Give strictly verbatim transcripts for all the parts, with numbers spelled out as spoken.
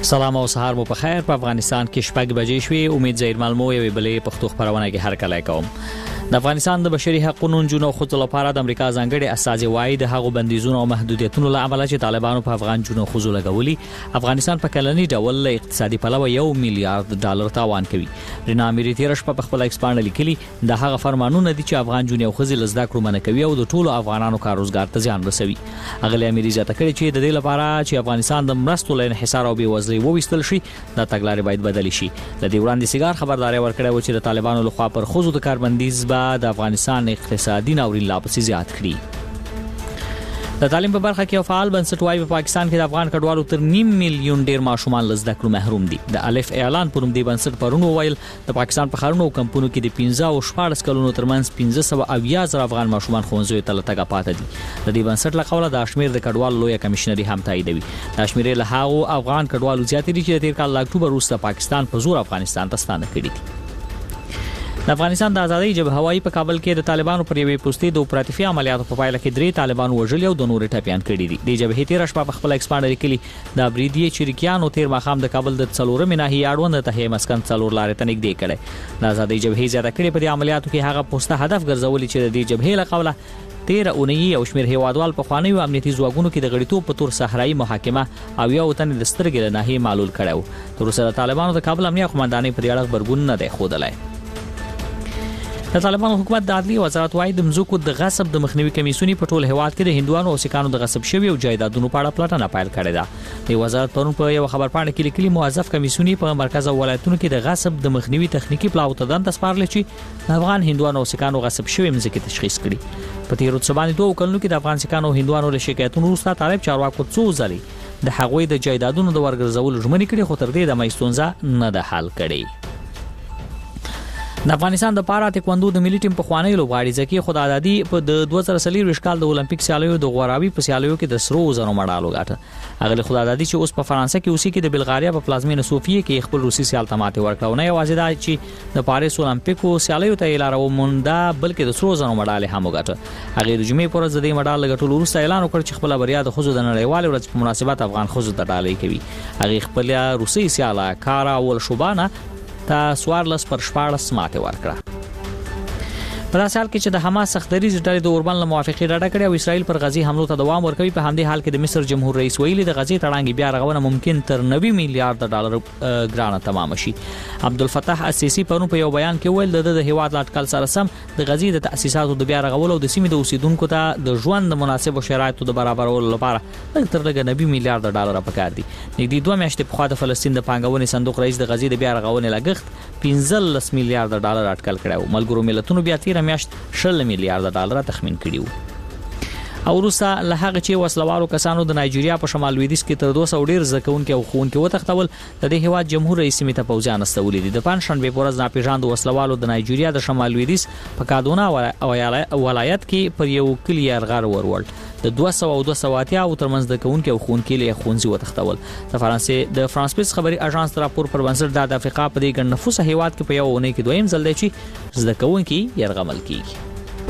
سلام او سهار مو په خیر. په افغانستان کې شپږ بجې شوې. امید زیر ملمو یوې بلې پښتو خبرونه کې هر کله کوم. د افغانستان د بشري حقوقو جنو خود لپاره د امریکا ځانګړي استازي وایي د هغو بندیزونو او محدودیتونو له امله چې طالبانو په افغان جنو خو لګولي افغانستان په کلنی ډول اقتصادي پلوه یو میلیارډ ډالر تاوان کوي. رینا اميري تیرش په خپل ایکسپانډ لیکلي د هغه فرمانونه دي چې افغان جنو خو لزدا کړو منه کوي او د ټولو افغانانو کاروزګار ته ځان رسوي. اغلی اميري ځکه کړي چې د دې لپاره چې افغانستان د مرستو له انحصار او بېوزلۍ وويستل شي دا تګلارې باید بدل شي. د دې وړاندې سیګار خبرداري ورکړه و چې د طالبانو لخوا پر خوځو د کاربندیز بعد افغانستان اقتصادي ناورین لا پسې زیات کړي. د تعلیم په برخه کې فعال بنسټ وايي په پاکستان کې د افغان کډوالو تر نیم میلیون ډیر ماشومان لزده کړو محروم دي. د الف اعلان پروم دی بنسټ پرونو ویل د پاکستان په خارونو او کمپونو کې د پنځه او شپږ کلونو ترمنځ پنځه سوه اویا زره افغان ماشومان ښوونځیو ته لټګه پاتې دي. د دې بنسټ له قوله د اشمیر د کډوالو لوی کمشنري هم تاییدوي. د اشمیر له هغو افغان کډوالو زیات دي چې د تیر کال له اکتوبر وروسته پاکستان په زور افغانستان ته ستانه کړي دي. د افغانستان د ازادۍ جبهه هوایي په کابل کې د طالبانو پر یوې پوسټې د اپراتیفي عملیاتو په پایله کې درې طالبان وژل او د نورې ټپيان کړي دي. د جبهې تیر شپه په خپل ایکسپانډ لیکلي د بریدي چریکیانو تیر مخام د کابل د څلورمې ناحیې اړوند ته مسکن څلور لارې ته نږدې کړي. د ازادۍ جبهې زیاته کړي په دې عملیاتو کې هغه پوسټه هدف ګرځولي چې د دې جبهې له قوله تیر اونۍ او شمیر هیوادوال په خوانیو امنیتي ځواکونو کې د غړیتوب په تور صحرایي محاکمه او یو تن د سترګې له ناحیې معلول کړو. تر اوسه د طالبانو د کابل امنیه قومندانۍ پر اړه خبرګون نه دی ښودلی. د طالبانو حکومت د عدلیې وزارت وايي د مزوکو د غصب د مخنیوي کمیسیون په ټول هیواد کې د هندوانو او سکانو د غصب شوی او جایدادونو په اړه پلټنه پیل کړې ده. د وزارت پرون په یو خبر پاڼه کې لیکلي موظف کمیسیون په مرکز او ولایتونو کې د غصب د مخنیوي تخنیکی پلاو ته دند سپارل چې د افغان هندوانو او سکانو غصب شوی مزکه تشخیص کړي. په تیر څو باندې دوه کلونو کې د افغان سکانو او هندوانو له شکایتونو وروسته طالب چارواکو څو ځلې د هغوی د جایدادونو د ورګرځولو ژمنې کړې خو تر دې د مېستونزه نه ده حل کړي. د افغانستان د پارا تکوندو د ملي ټیم په خوانی لوبغاړي ځکه خدای دادی په د دوه زره څلور کال د اولمپیک سیالیو د غوراوي په سیالیو کې د سرو زرو مډالو ګټه. هغه خدای دادی چې اوس په فرانسه کې اوسې کې د بلغاریا په پلازمینه سوفیه کې خپل روسي سیال تماته ورکړونه یوازې دا چې د پاریس اولمپیکو سیالیو ته لاره ومنده بلکې د سرو زرو مډال هم وګټه. هغه د جمعې پر ورځ د مډال لګټلو وروسته اعلان وکړ چې خپل بریا د خوځو د نړیوال ورځ په مناسبت افغان خوځو ته ډالۍ کوي. هغه خپل روسي سیاله کارا ول شوبانا تا سوارلس پر شپاړس ماته ورکړه. په داسې حال کې چې د حماس سختدریز ډلې د اوربند له موافقې ډډه کړې او اسرائیل پر غزي حملو ته دوام ورکوي. په همدې حال کې د مصر جمهور رئیس ویلي د غزي تړانګي بیا رغونه ممکن تر نوي میلیارډ ډالر ګرانه تمام شي. عبدالفتاح السیسی پرون په یو بیان کې ویل د د هیواد لاټکل سره سم د غزي د تاسیساتو د بیا رغولو او د سیمې د اوسیدونکو ته د ژوند د مناسب شرایطو د برابرولو لپاره تر لږ نوي میلیارډ ډالر پکار دي. نږدې دوه میاشتې په خوا د فلسطین د پانګونې صندوق رئیس د غزي د بیا رغونې لګښت پنځلس میلیارډ ډالر اټکل کړو. ملګرو ملتونو بیا تیر میاشت شل میلیارډ ډالر تخمین کړیو. او روسا له هغه چې وسلوالو کسانو د نایجیریا په شمال لویدیځ کې تر دوه سوه ډیر ځکهونکي او خوونکي وتښتول. د دې هیواد جمهور رئیس سیمه ته پوځیان استولې دي. د پنځشنبه په ورځ ناپېژاندو وسلوالو د نایجیریا د شمال لویدیځ په کادونا ولایت کې پر یو کلی یرغل ورول. د دوه سوه او دوه سوه اتیا او ترمنځ د کوونکي او خوونکي له خونځي وتښتول. د فرانسې د فرانس پریس خبري اژانس راپور پر بنسټ د افریقا په دې ګڼ نفوس هیواد کې په یو اونۍ کې دویم ځل دی چې زده کوونکي یرغمل کیږي.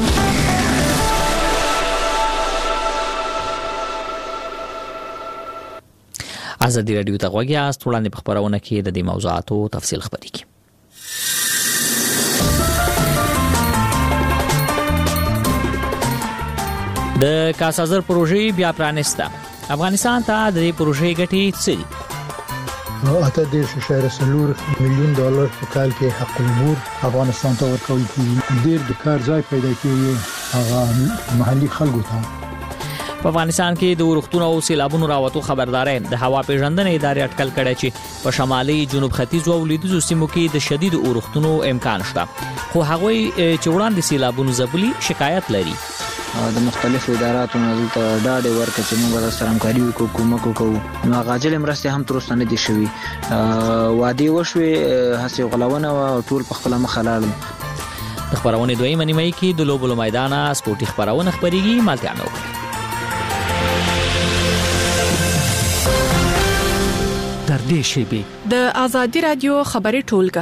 ازادي رادیو ته غوږی یاست. وړاندې په خبرونه کې د دې موضوعاتو تفصیل خبرې کی. د کاسازر پروژې بیا پرانسته. افغانستان ته د دې پروژې ګټې څه دي؟ اته دېرش اشاریه څلور میلیون ډالر په کال کې حق العبور افغانستان ته ورکول کیږي. ډېر د کار ځای پیدا کیږي هغه محلي خلکو ته. په افغانستان کې د ورښتونو او سیلابونو راوتو خبرداري د هوا پیژندنې ادارې اټکل کړي چې په شمالي جنوب ختیځ او لویدیځو سیمو کې د شدید ورښتونو امکان شته. خو هغه چې وړاندې سیلابونو ځپلي شکایت لري. د مختلفو اداراتو نه دلته ډاډ ورکړي چې موږ سره همکاري وکړو کومک وکړو. نو غاجل مرستې هم تر اوسه نه دي شوي. وادي وشوي هڅې غلاونه او ټول په خپل مخ لاړل. د خبرونه دویمه نیمه کې د لوبو میدان سپورتي خبرونه خبريږي. مالته مې وکړه. در دې شیبې د ازادي رادیو خبري ټولګه.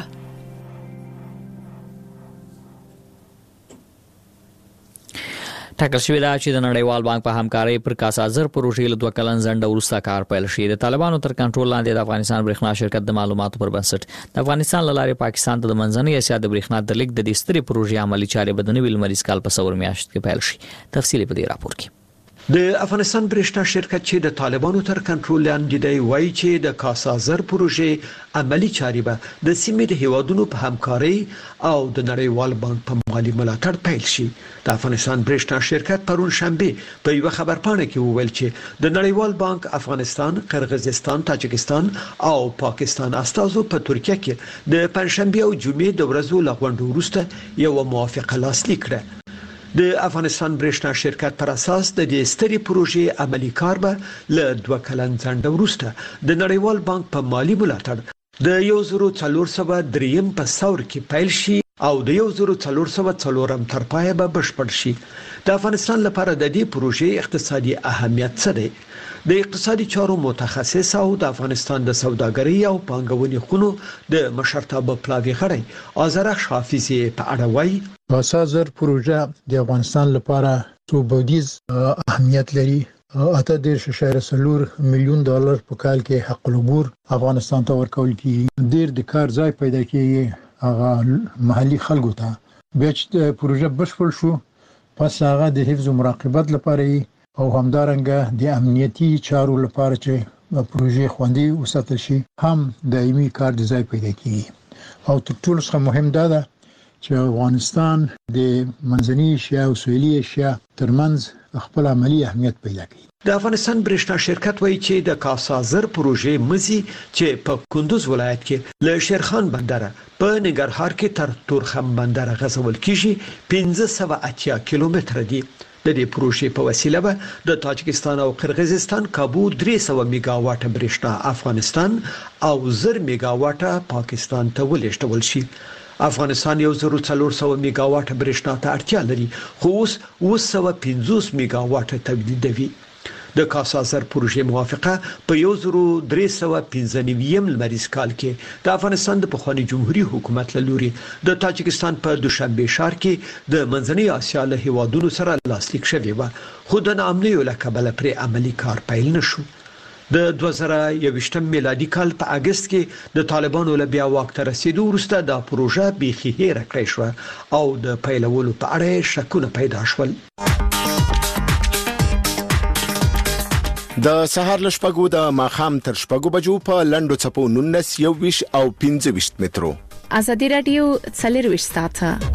ټاکل شوې ده چې د نړیوال بانک په همکارۍ پر کاسازر پروژې له دوه کلن ځنډ وروسته کار پیل شي. د طالبانو تر کنټرول لاندې د افغانستان برېښنا شرکت د معلوماتو پر بنسټ د افغانستان له لارې پاکستان ته د منځنۍ اسیا د برېښنا د لیږد د دې سترې پروژې عملي چارې به د نوي لمریز کال په څلور میاشت کې پیل شي. تفصیل په دې راپور کې. د افغانستان برېښنا شرکت چې د طالبانو تر کنټرول لاندې دی وایي چې د کاسازر پروژې عملی چارې به د سیمې د هیوادونو په همکارۍ او د نړیوال بانک په مالي ملاتړ پیل شي. د افغانستان برېښنا شرکت پرون شنبه په یو خبرپاڼه کې وویل چې د نړیوال بانک افغانستان، قرغیزستان، تاجکستان او پاکستان استازو په ترکیه کې د پنځشنبه او جمعې د ورځو لغونډو وروسته یو موافقه لاسلیک کړه. د افغانستان برېښنا شرکت پر اساس د دې ستري پروژې عملی کار به له دوه کلن ځنډ وروسته د نړیوال بانک په مالي ملاتړ د یو زرو څلور سوه دریم په ثور کې پیل شي او د یو زرو څلور سوه څلورم تر پایه به بشپړ شي. د افغانستان لپاره د دې پروژې اقتصادي اهمیت څه دی؟ د اقتصادي چارو متخصص او د افغانستان د سوداګرۍ او پانګونې خونو د مشرتابه پلاوی غړي آذرخ حافظي په اړه وایي کاسازر پروژه د افغانستان لپاره څو بودیز اهمیت لري. اته دېرش اعشاریه څلور میلیون ډالر په کال کې حق العبور افغانستان ته ورکول کیږي. ډیر د کار ځای پیدا کیږي هغه محلي خلکو ته. بیا چې پروژه بشپړ شو پس هغه د حفظ او مراقبت لپاره او همدارنګه د امنیتي چارو لپاره چې پروژې خوندي وساتل شي هم دایمي کار د ځای پیدا کیږي. او تر ټولو څخه مهم دا ده چې افغانستان د منځنۍ اسیا او سویلي اسیا ترمنځ خپل عملی اهمیت پیدا کړي. د افغانستان برېښنا شرکت وایي چې د کاسازر پروژې مزي چې په کندوز ولایت کې له شیرخان بندر په ننګرهار کې تر تورخم بندر غځول کیږي پنځه سوه اتیا کیلومتره دي. د دې پروژې په وسیله به د تاجکستان او قرغیزستان کابو درې سوه میگاواټ برېښنا افغانستان او زر میگاواټ پاکستان ته ولېږدول شي. افغانستان یو زر څلور سوه میگاواټ برېښنا ته اړتیا لري خو اوس اوه سوه پنځوس میگاواټ تولیدوي. د کاسازر پروژې موافقه په یو زر درې سوه پنځه نوي لمریز کال کې د افغانستان د پخوانی جمهوریت حکومت له لوري د تاجکستان په دوشنبه ښار کې د منځنۍ اسیا له هیوادونو سره لاسلیک شوی و خو د ناامنیو له کبله پر عملی کار پیل نشو. د دوه زره یوویشتم میلادي کال په اگست کې د طالبانو له بیا واک ته رسیدو وروسته د پروژه بیخي هېره کړې شو او د پیلولو په اړه شکونه پیدا شول. د سهار لشپګو د ماخام تر شپګو بجو په لندو چپو نونس یو ویش او پنځه ویش مترو. ازادي رادیو څلور ویش ساعته.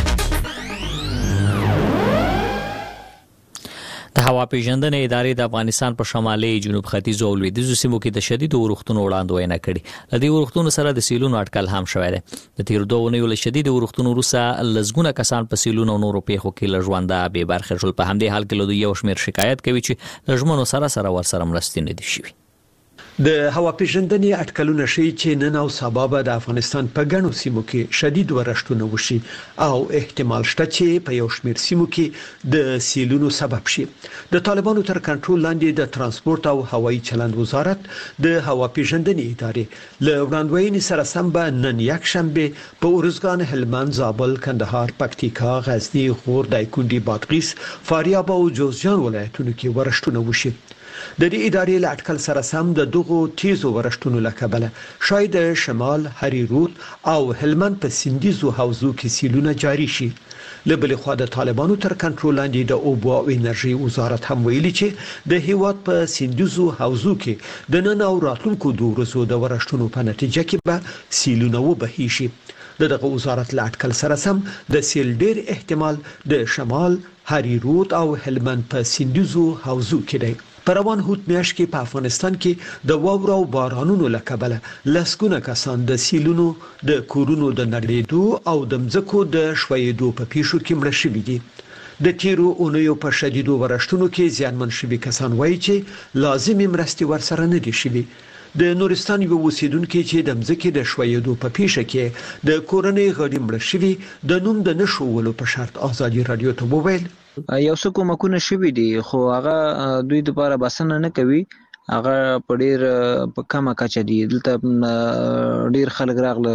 د هوا پیژندنې ادارې د افغانستان په شمالي جنوب ختیځ او لویدیځو سیمو کې د شدید اورښتونو وړاندوینه کړې. د دې اورښتونو سره د سیلونو اټکل هم شوی دی. د تیر دوه اونیو له شدید اورښتونو وروسته لزګونه کسان په سیلونو او نورو پیښو کې له ژونده بې برخې شول. په همدې حال کې له یو شمېر شکایت کوي چې د ژمنو سره سره ورسره مرستې نه دي شوي. د هوا پیژندنې اټکلونه ښیي چې نن او سبا به د افغانستان په ګڼو سیمو کې شدید ورښتونه وشي او احتمال شته چې په یو شمېر سیمو کې د سیلونو سبب شي. د طالبانو تر کنټرول لاندې د ترانسپورت او هوایي چلند وزارت د هوا پیژندنې ادارې له وړاندوینې سره سم به نن یک شنبه په ارزګان، هلمند، زابل، کندهار، پکتیکا، غزنی، غور، دایکنډي، بادغیس، فاریاب او جوزجان ولایتونو کې ورښتونه وشي. د دې ادارې له اټکل سره سم د دغو تیزو ورښتونو له کبله شاید شمال، هریرود او هلمند په سیندیزو حوزو کې سیلونه جاری شي. له بلې خوا د طالبانو تر کنټرول لاندې د اوبو او انرژي وزارت هم ویلي چې د هیواد په سیندیزو حوزو کې د نن او راتلونکو دوه ورځو د ورښتونو په نتیجه کې به سیلونه وبهي شي. د دغه وزارت له اټکل سره سم د سیل ډیر احتمال د شمال، هریرود او هلمند په سیندیزو حوزو کې دی. په روان هوت میاشت کې په افغانستان کې د واورو او بارانونو له کبله لسګونه کسان د سیلونو، د کورونو د نړېدو او د مځکو د ښویېدو په پیښو کې مړه شوي دي. د تیرو اونیو په شدیدو ورښتونو کې زیانمن شوي کسان وایي چې لازمي مرستې ورسره نه دي شوي. د نورستان یو اوسیدونکو چې د مځکې د ښویېدو په پیښه کې د کورنۍ غړي مړه شوي د نوم د نشولو په شرط ازادي رادیو ته وویل یو څه کومکونه شوي دي خو هغه دوی لپاره بسنه نه کوي. هغه په ډیر په کمه کچه دي. دلته ډیر خلک راغله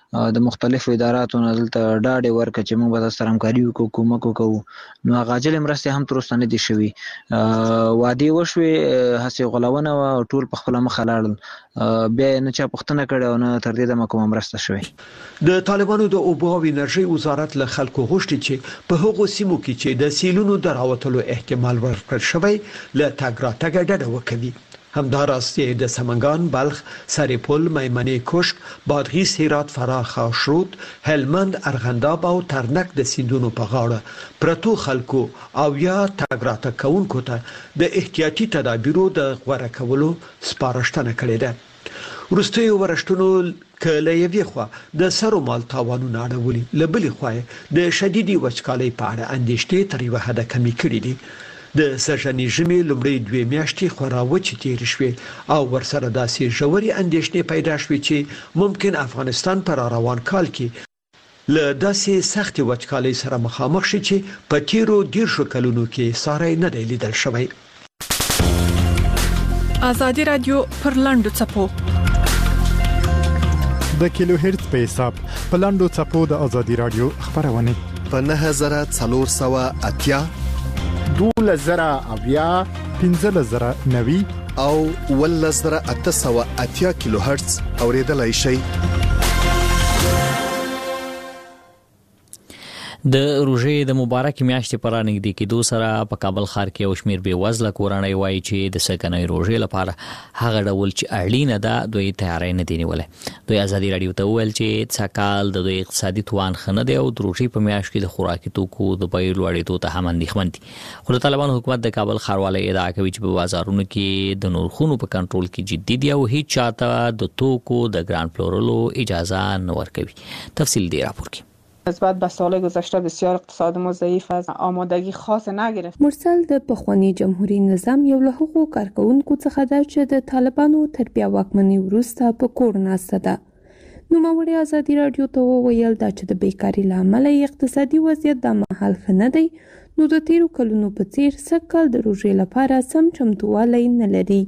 د مختلفو اداراتو نه دلته ډاډ ورکړ چې موږ به سره همکاري وکړو کومک وکړو. نو هغه عاجل مرستې هم تر اوسه نه دي شوي. وعدې وشوې هسې غولونه وه او ټول په خپله مخه لاړل، بیا نه چا پوښتنه کړې او نه تر دې دمه کومه مرسته شوې. د طالبانو د اوبو او انرژۍ وزارت له خلکو غوښتي چې په هغو سیمو کې چې د سیلونو د راوتلو احتمال ورکړل شوی له تګ راتګه ډډه وکړي. همداراز د سمنګان، بلخ، سرپل، میمنې کوشک، بادغیس، هرات، فراه، خاشرود، هلمند، ارغنداب او ترنک د سیندونو په غاړه پرتو خلکو او یا تګ راتګ کوونکو ته د احتیاطي تدابیرو د غوره کولو سپارښتنه کړې ده. وروستیو ورښتونو کله یوې خوا د سرو مال تاوانونه اړولي، له بلې خوا د شدیدي وچکالۍ په اړه اندېښنې تر یوه حده کمې کړي دي. د سږني ژمي لومړی دوه میاشتې خورا وچې تېرې شوې او ورسره داسې ژورې اندېښنې پیدا شوې چې ممکن افغانستان پر روان کال کې له داسې سختې وچکالۍ سره مخامخ شي چې په تیرو دیرشو کلونو کې ساری نه دی لیدل شوی. ازادي رادیو پر لاندو څپو د کیلو هرتز په حساب په لاندو څپو د ازادي رادیو خبرونه په نه هزار څلور سوه اتیا دوله زره اویا پنځه زره نوي او ول زره اته سوه اتیا کیلو هرتز اوریدلای شي. د روژې د مبارک میاشتې پر نږدې کېدو سره په کابل ښار کې یو شمېر بې وزله کورنۍ وایي چې د سږنۍ روژې لپاره هغه ډول چې اړینه ده دوی تیاری نه دی نیولی. دوی ازادي راډیو ته وویل چې سږکال د دوی اقتصادي توان ښه نه دی او د روژې په میاشت کې د خوراکي توکو د بیو لوړېدو ته هم اندېښمن دي. خو د طالبانو حکومت د کابل ښاروالۍ ادعا کوي چې په بازارونو کې د نرخونو په کنټرول کې جدي دي او هیڅ چاته د توکو د ګران پلورلو اجازه نه ورکوي. تفصیل دی راپور کې. نسبت به سال گذشته بسیار اقتصاد ما ضعیف است، آمادگی خاص نگرفت. مرسل د پخوانی جمهوریت نظام یو له هغو کارکونکو څخه ده چې د طالبانو تر بیا واکمنۍ وروسته په کور ناسته ده. نوموړي ازادي راډیو ته وویل دا چې د بیکارۍ له امله اقتصادي وضعیت د مهال ښه نه دی، نو د تیرو کلونو په څیر سږکال د روژې لپاره سم چمتووالی نه لري.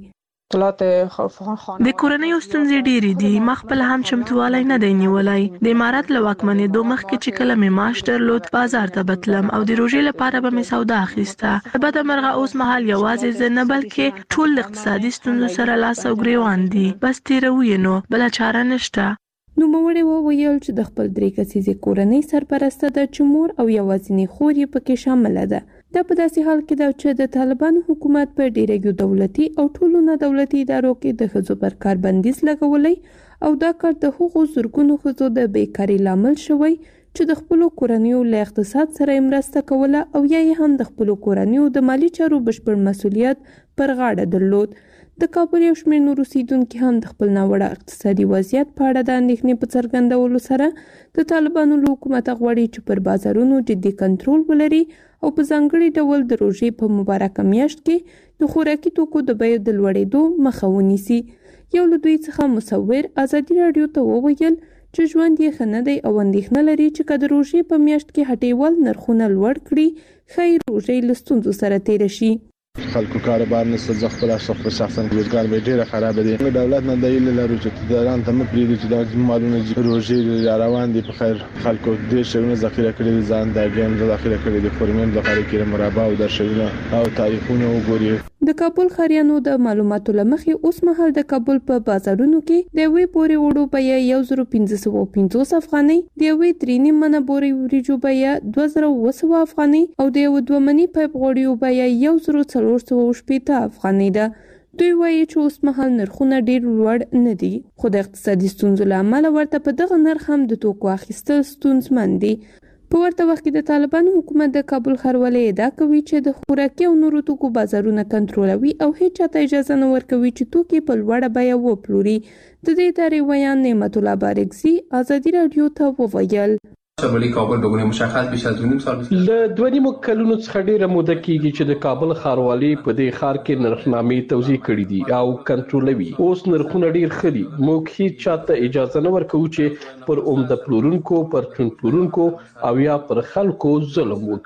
د کورنۍ ستونزې ډېرې دي، ما خپل هم چمتووالی نه دی نیولی. د امارت له واکمنېدو مخکې چې کله مې معاش درلود بازار ته بتلم او د روژې لپاره به مې سودا اخیسته. بده مرغه اوس مهال یوازې زه نه بلکې ټول اقتصادي ستونزو سره لاس او ګریوان دي، بس تیروي یې نو بله چاره نشته. نوموړي وویل چې د خپل درې کسیزې کورنۍ سرپرسته ده چې مور او یوازینۍ خور یې پکې شامله ده. دا په داسې حال کې ده چې د طالبانو حکومت په ډیرګو دولتي او ټولو نه دولتي ادارو کې د ښځو پر کار بندیز لګولی او دا کار د هغو زرګونو ښځو د بیکارۍ لامل شوی چې د خپلو کورنیو له اقتصاد سره مرسته کوله او یا یې هم د خپلو کورنیو د مالی چارو بشپړ مسؤلیت پر غاړه درلود. د کابل یو شمېر نور اوسیدونکي هم د خپل ناوړه اقتصادي وضعیت په اړه د اندېښنې په څرګندولو سره د طالبانو له حکومته غواړي چې پر بازارونو جدي کنټرول ولري او په ځانګړي ډول د روژې په مبارکه میاشت کې د خوراکي توکو د بیو د لوړېدو مخه ونیسي. یو له دوی څخه مصور ازادي راډیو ته وویل چې ژوند یې ښه نه دی او اندېښنه لري چې که د روژې په میاشت کې هټیوال نرخونه لوړ کړي ښایي روژې له ستونزو سره تېره شي. خلکو کاروبار نشته، زه خپل خپل شخصا روزګار به ډیره خراب دي. دولت نه دی لري چې داران ته مپریږي چې دا مالونه روزي روان دي په خیر. خلکو ډیر شونه ذخیره کړي ځان د ګیم ذخیره کړي د فورمین ذخیره کړي مرابع او د شونه او تاریخونه وګوري. د کابل خاریانو د معلوماتو لمخې اوس مهال د کابل په بازارونو کې د یوې پورې وړو بیه یو زر پنځه سوه پنځوس افغانۍ، د یوې درې نیم منه بورې وریجو بیه دوه زره اوه سوه افغانۍ او د یو دوه مني پیپ غوړیو بیه یو زر څلور سوه شپېته افغانۍ ده. دوی وایي چې اوس مهال نرخونه ډیر لوړ نه دي، خو د اقتصادي ستونزو له امله ورته په دغه نرخ هم د توکو اخیستل ستونزمن دي. په ورته وخت کې د طالبانو حکومت د کابل ښاروالۍ ادعا کوي چې د خوراکي او نورو توکو بازارونه کنټرولوي او هیڅ چاته اجازه نه ورکوي چې توکي په لوړه بیه وپلوري. د دې ادارې ویان نعمت الله بارکزي ازادي راډیو ته وویل شمالي کابل بهونه مشخص بیش از دو نیم سال له دوه نیمو کلونو څخه ډیره موده کېږي چې د کابل ښاروالۍ په دې ښار کې نرخنامې توزیع کړې دي او کنټرولوي. اوس نرخونه ډیر ښه دي، موږ هیڅ چاته اجازه نه ورکوو چې پر عمده پلورونکو، پر چون پلورونکو او یا پر خلکو ظلم وکړي.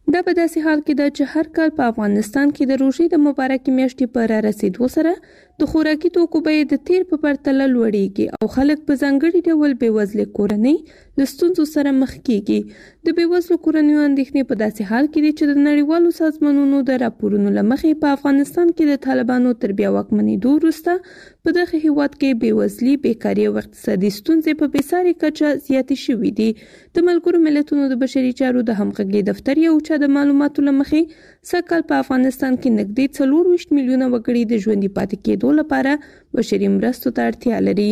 دا په داسې حال کې ده چې هر کال په افغانستان کې د روژې د مبارکې میاشتې په را رسیدو سره د خوراکي توکو بیې د تیر په پرتله لوړېږي او خلک په ځانګړي ډول بېوزلې کورنۍ له ستونزو سره مخ کېږي. د بېوزلو کورنیو اندېښنې په داسې حال کې دي چې د نړیوالو سازمانونو د راپورونو له مخې په افغانستان کې د طالبانو تر بیا واکمنېدو وروسته په دغه هېواد کې بېوزلي، بیکاري او اقتصادي ستونزې په بېسارې کچه زیاتې شوي دي. د ملګرو ملتونو د بشري چارو د همغږۍ دفتر یو چا د معلوماتو له مخې سږ په افغانستان کې نږدې څلور ویشت میلیونه وګړي د ژوندي پاتې کېدو لپاره بشري مرستو ته اړتیا لري.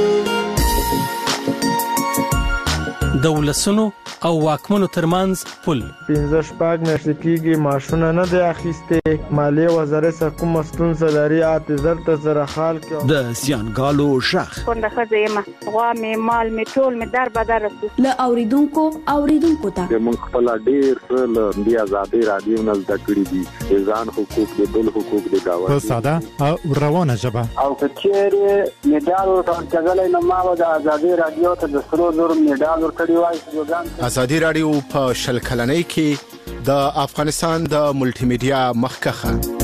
د ولسونو او واکمنو ترمنځ پل پنځه شپږ میاشتې کېږي معاشونه نه دی اخیستې. مالیې وزارت سره کومه ستونزه لري اته زر ته سره حال کې د زیانګالو شخ کونډه ښځه یم، غوا مې مال مې ټول مې در بدر رسو له اوریدونکو اوریدونکو ته موږ خپل ډیر څه له دې آزادۍ راډیو نه زده کړي دي، ځان حقوق د بل حقوق د گاوند په ساده او روانه ژبه. او کچېره میډال ورکړل نو ما د آزادۍ راډیو ته د سرو زر میډال ورکړی وای. ازادي رادیو په شل کلنۍ کې د افغانستان د ملټي میډیا مخکخه.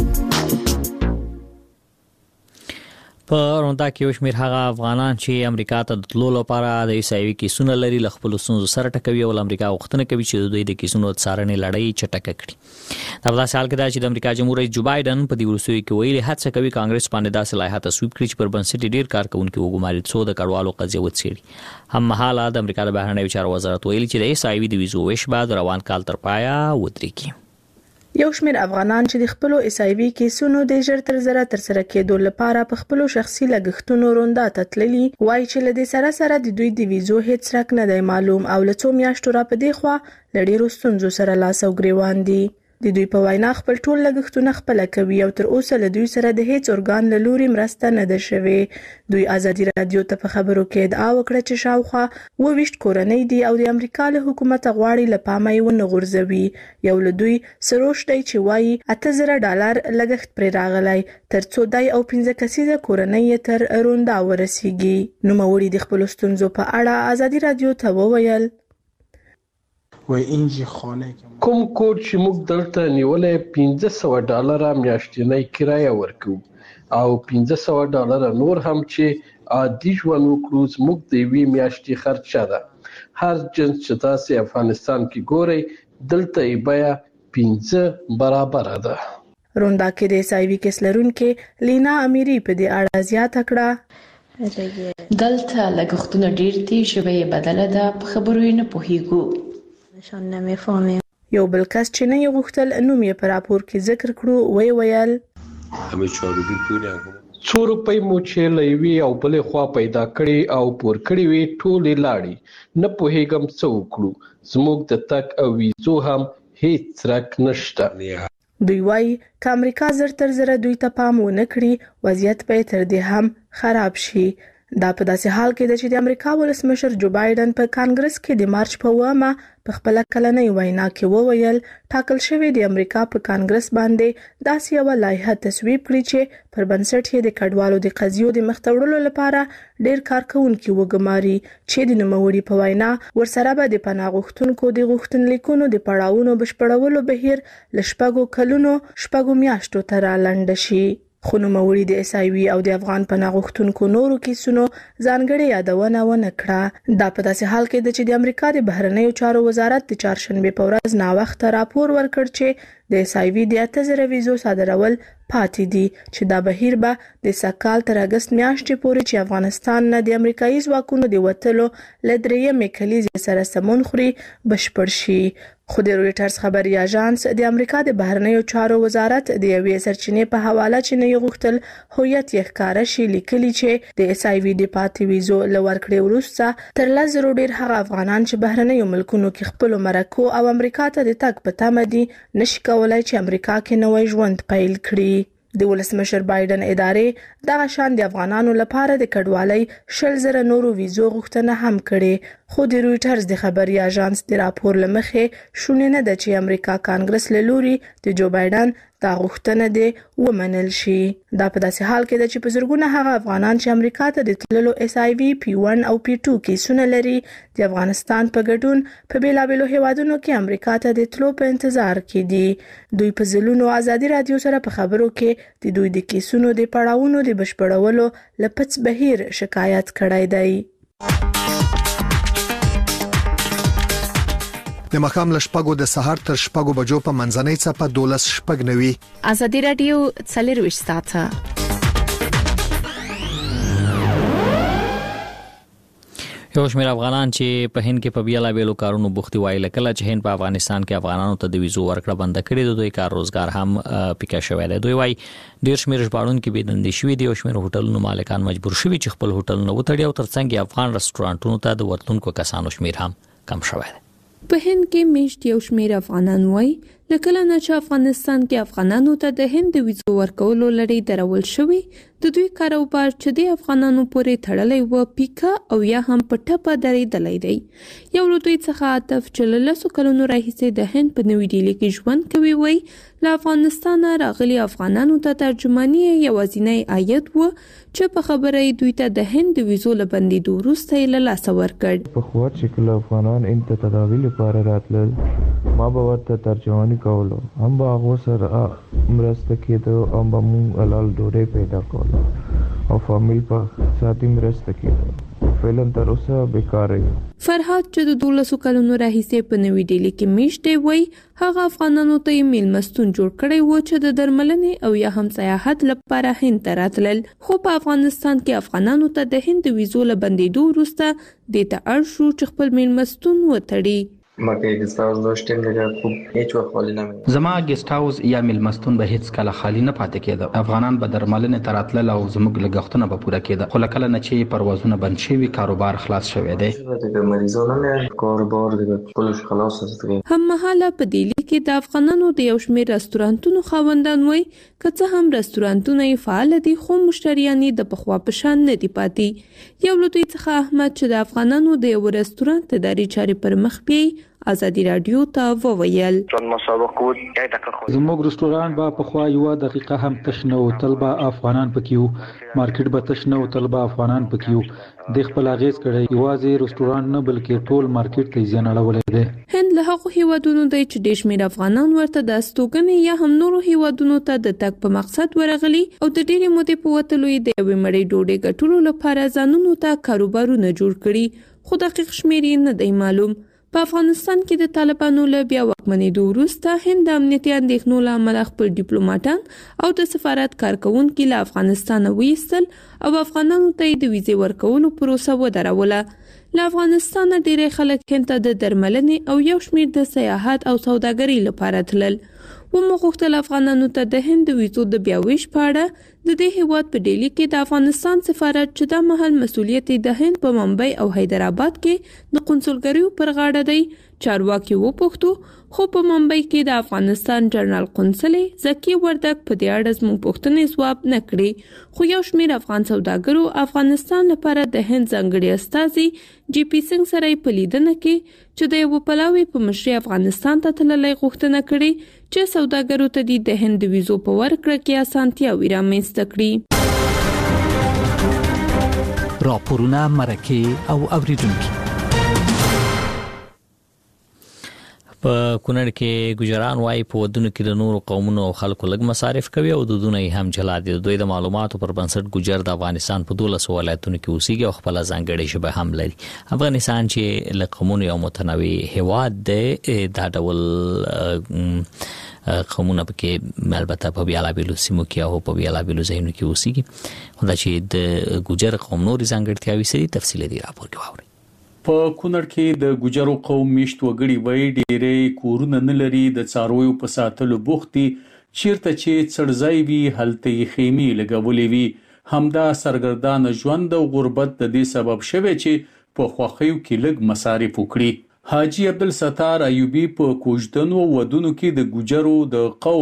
په روندا کې یو شمېر هغه افغانان چې امریکا ته د تللو لپاره د عیسایي کیسونه لري له خپل ستونزو سره ټکوي او امریکا غوښتنه کوي چې د دوی د کیسونو څارنې لړۍ چټکه کړي. دا په داسې حال کې ده چې د امریکا جمهور رئیس جو بایدن په دې وروستیو کې ویلي هڅه کوي کانګرس باندې داسې لایحه تصویب کړي چې پر بنسټ ډیر کارکونکي وګماري څو د کډوالو قضیه وڅېړي. هم مهاله د امریکا د بهرنیو چارو وزارت ویلي چې د عیسایي د ویزو ویش بعد روان کال تر پایا ودرېږي. یو شمېر افغانان چې د خپلو عیسایي کیسونو د ژر تر ژره ترسره کېدو لپاره په خپلو شخصي لګښتونو روندا ته تللي وایي چې له دې سره سره د دوی د ویزو هیڅ رک نه دی معلوم او له څو میاشتو را په دې خوا له ډېرو ستونزو سره لاس او ګریوان دي. د دوی په وینا خپل ټول لګښتونه خپله کوي او تر اوسه له دوی سره د هیڅ ارګان له لوري مرسته نه ده شوې. دوی ازادي رادیو ته په خبرو کې ادعا وکړه چې شاوخوا اووه ویشت کورنۍ دي او د امریکا له حکومته غواړي له پامه یې ونه غورځوي. یو له دوی سروش دی چې وایي اته زره ډالر لګښت پرې راغلی تر څو دی او پنځه کسیزه کورنۍ یې تر روندا ورسیږي. نوموړي د خپلو ستونزو په اړه ازادي رادیو ته وویل کوم کور چې موږ دلته نیولې پنځه سوه ډالره میاشتنۍ کرایه ورکو او پنځه سوه ډالره نور هم چې عادي ژوند وکړو زموږ د یوې میاشتې خرچه ده. هر جنس چې تاسې افغانستان کې ګورئ دلته یې بیه پنځه برابره ده. روندا کې د عیسایي کیس لرونکې لینا امیری په دې اړه زیاته کړه دلته لګښتونه ډېر دي، ژبه یې بدله ده، په خبرو یې نه پوهېږو. یو بل کس چې نه یې غوښتل نوم یې په راپور کې ذکر کړو وی ویل څو روپۍ مو چې له یوې او بلې خوا پیدا کړې او پور کړې وې ټولې لاړې. نه پوهېږم څه وکړو، زموږ د تګ او ویزو هم هیڅ رک نشته. دوی وایي که امریکا زر تر زره دوی ته پام ونه کړي وضعیت به یې تر دې هم خراب شي. دا په داسې حال کې ده چې د امریکا ولسمشر جو بایدن په کانګرس کې د مارچ په اوومه په خپله کلنۍ وینا کې وویل ټاکل شوی د امریکا په کانګرس باندې داسې یوه لایحه تصویب کړي چې پر بنسټ یې د کډوالو د قضیو د مخته وړلو لپاره ډېر کارکوونکي وګماري چې د نوموړي په وینا ورسره به د پناه غوښتونکو د غوښتنلیکونو د پړاوونو بشپړولو بهیر له شپږو کلونو شپږو میاشتو ته رالنډه شي. خو نوموړي د عیسایي او د افغان پناه غوښتونکو نورو کیسونو ځانګړې یادونه ونه کړه. دا په داسې حال کې ده چې د امریکا د بهرنیو چارو وزارت د چهارشنبې په ورځ ناوخته راپور ورکړ چې د عیسایي د اته زره ویزو صادرول پاتې دي چې دا بهیر به د سږ تر اګست میاشتې پورې چې افغانستان نه د امریکایي ځواکونو د وتلو له درېیمې کلیزې سره سمون خوري بشپړ شي. خو د رویټرز خبري اژانس د امریکا د بهرنیو چارو وزارت د یوې سرچینې په حواله چې نه یې غوښتل هویت یې ښکاره شي لیکلي چې د عیسایي د پاتې ویزو له ورکړې وروسته تر لس زرو ډېر هغه افغانان چې بهرنیو ملکونو کې خپلو مرکو او امریکا ته د تګ په تمه دي نشي کولای چې امریکا کې نوی ژوند پیل کړي. د ولسمشر بایدن ادارې دغه شان د افغانانو لپاره د کډوالۍ شل زره نورو ویزو غوښتنه هم کړې. خو د رویټرز د خبري اژانس د راپور له مخې شونې نه ده چې امریکا کانګرس له لوري د جو بایدن دا غوښتنه دې ومنل شي. دا په داسې حال کې ده چې په زرګونه هغه افغانان چې امریکا ته د تللو اس آی وي پی ون او پی ټو کیسونه لري د افغانستان په ګډون په بیلابیلو هیوادونو کې امریکا ته د تللو په انتظار کې دي. دوی په ځلونو ازادي رادیو سره په خبرو کې د دوی د کیسونو د پړاوونو د بشپړولو لپس بهیر شکایت کړی دی. د مخام لشپګو د سحر تر شپګو بجو په منځنۍ څپه دولس شپګ نوي. ازادي رادیو څلور ساعته. یو شمېر افغانان چې په هند کې په بیلا بیلو کارونو بوختي وای لکه چې هند په افغانستان کې افغانانو ته د ویزو ورکړه بند کړې ده، دوی کار روزګار هم پکې شوی دی. دوی وای ډیر شمېر ژباړونکو کې بندي شوی دي او شمېر هوټلونو مالکان مجبور شوي چې خپل هوټلونه وتړي او ترڅنګ افغان رستورانټونو ته د ورتلونکو کسانو شمېر هم کم شوی دی. په هند کې میشت یو شمېر افغانان وای لکه نه چې افغانستان کې افغانانو ته د هند د ویزو ورکولو لړۍ درول شوی، د دوی کاروبار چې د افغانانو پورې تړلې و پیکا او یا هم په ټپه درېدلی دی. یو له دوی څخه عاطف چې له لسو کلونو راهیسې د هند په نوې ډیلي کې ژوند کوي وای له افغانستانه راغلي افغانانو ته ترجماني یوازینی عاید و چې په خبره دوی ته د هند د ویزو له بندېدو وروسته یې له لاسه ورکړ. په خوا چې کله افغانان ان ته تداوی لپاره راتلل ما به ورته ترجماني کولو، هم به هغو سره مرسته کېده، هم به مونږ حلال ډوډۍ پیدا کولو او فامیل په ساتي مرسته کېده. فعلا تر اوسه بیکاره یم. فرهاد چې د دولسو کلونو راهیسې په نوې ډیلي کې میشت دی وای هغه افغانانو ته یې میلمستون جوړ کړی و چې د درملنې او یا هم سیاحت لپاره هند ته راتلل، خو په افغانستان کې افغانانو ته د هند ویزو له بندېدو وروسته دې ته اړ شو چې خپل میلمستون وتړي. مکه ګست هاوس دوشتل لګا خوب هیڅ وخت خالی نه وي. زما ګست هاوس یا میلمستون به هیڅ کله خالی نه پاتې کېده. افغانان به درملنې تراتل او زموږ لګښتونه به پوره کېده، خو کله نه چې پروازونه بند شوي کاروبار خلاص شوی دی. د مریضانو نه کاروبار د ټول خلاص شوی. هم مهاله په دیلی کې د افغانانو د یو شمېر رستورانتونو خاوندان وای که څه هم رستورانتونه یې فعال دي خو مشتریان د پخوا په شان نه دي پاتې. یو له دوی څخه احمد چې د افغانانو د یو رستورانت اداري چارې پر مخ بیاي ازادي رادیو ته وویل زموږ رستوران به په خوا یو دقیقه هم تش نه و، تل به افغانان پکې وو، مارکیټ به تش نه و، تل به افغانان پکې وو. د خپل اغیز کړي یوازې رستوران نه بلکې ټول مارکیټ ته زیان اړولې ده. هند له هغو هیوادونو دی چې ډېر شمېر افغانان ورته د استوګنې یا هم نورو هیوادونو ته د تګ په مقصد ورغلي او د ډېرې مودې په وتلو یې د یوې مړۍ ډوډۍ ګټلو لپاره ځانونو ته کاروبارونه جوړ کړي، خو دقیق شمېر یې نه دی معلوم. په افغانستان کې د طالبانو له بیا واکمنېدو وروسته هند د امنیتي اندېښنو له امله خپل ډیپلوماټان او د سفارت کارکوونکي له افغانستانه ویستل او افغانانو ته یې د ویزې ورکولو پروسه ودروله. له افغانستانه ډېری خلک هند ته د درملنې او یو شمېر د سیاحت او سوداګرۍ لپاره تلل. ومو غوښتل افغانانو ته د هند د ویزو د بیا ویش په اړه د دې هیواد په ډیلی کې د افغانستان سفارت چې دا مهال مسؤلیت د هند په ممبئی او حیدرآباد کې د قونسلګریو پر غاړه دی چارواکي وپوښتو، خو په ممبئی کې د افغانستان جنرال قونسل زکی وردک په دې اړه زموږ پوښتنې ځواب نه کړي. خو یو شمېر افغان سوداګرو افغانستان لپاره د هند ځانګړي استازي جی پی سنگ سره په لیدنه کې چې د یو پلاوي په مشرۍ افغانستان ته تللی غوښتنه کړې چې سوداګرو ته د هند ویزو په ورکړه کې اسانتیاوې رامنځته کړي. راپورونه مرکه او اوریدونکو په کونړ کې ګجران وای په ودونو کې د نورو قومونو او خلکو لږ مصارف کوي او دودونه یې هم جلا دي. دوی د معلوماتو پر بنسټ ګجر د افغانستان په دولسو ولایتونو کې اوسېږي او خپل ځانګړې ژبه هم لري. افغانستان چې له قومونو یو متنوع هیواد دی، دا ډول قومونه پکې البته په بیلابیلو سیمو کې او په بیلابیلو ځایونو کې اوسېږي. خو دا چې د ګجر قوم نورې ځانګړتیاوې سړي تفصیل دی راپور کې واورئ. په کونړ کې د ګجرو قوم میشت وګړي وای ډېرې کورونه نه لري، د څارویو په ساتلو بوخت دي، چیرته چې څړځای وي هلته یې خیمې لګولې وي. همدا سرګردانه ژوند او غربت د دې سبب شوی چې په خوښیو کې لږ مصارف وکړي. حاجی عبدالستار ایوبی په کوژدنو ودونو کې د ګجرو د قوم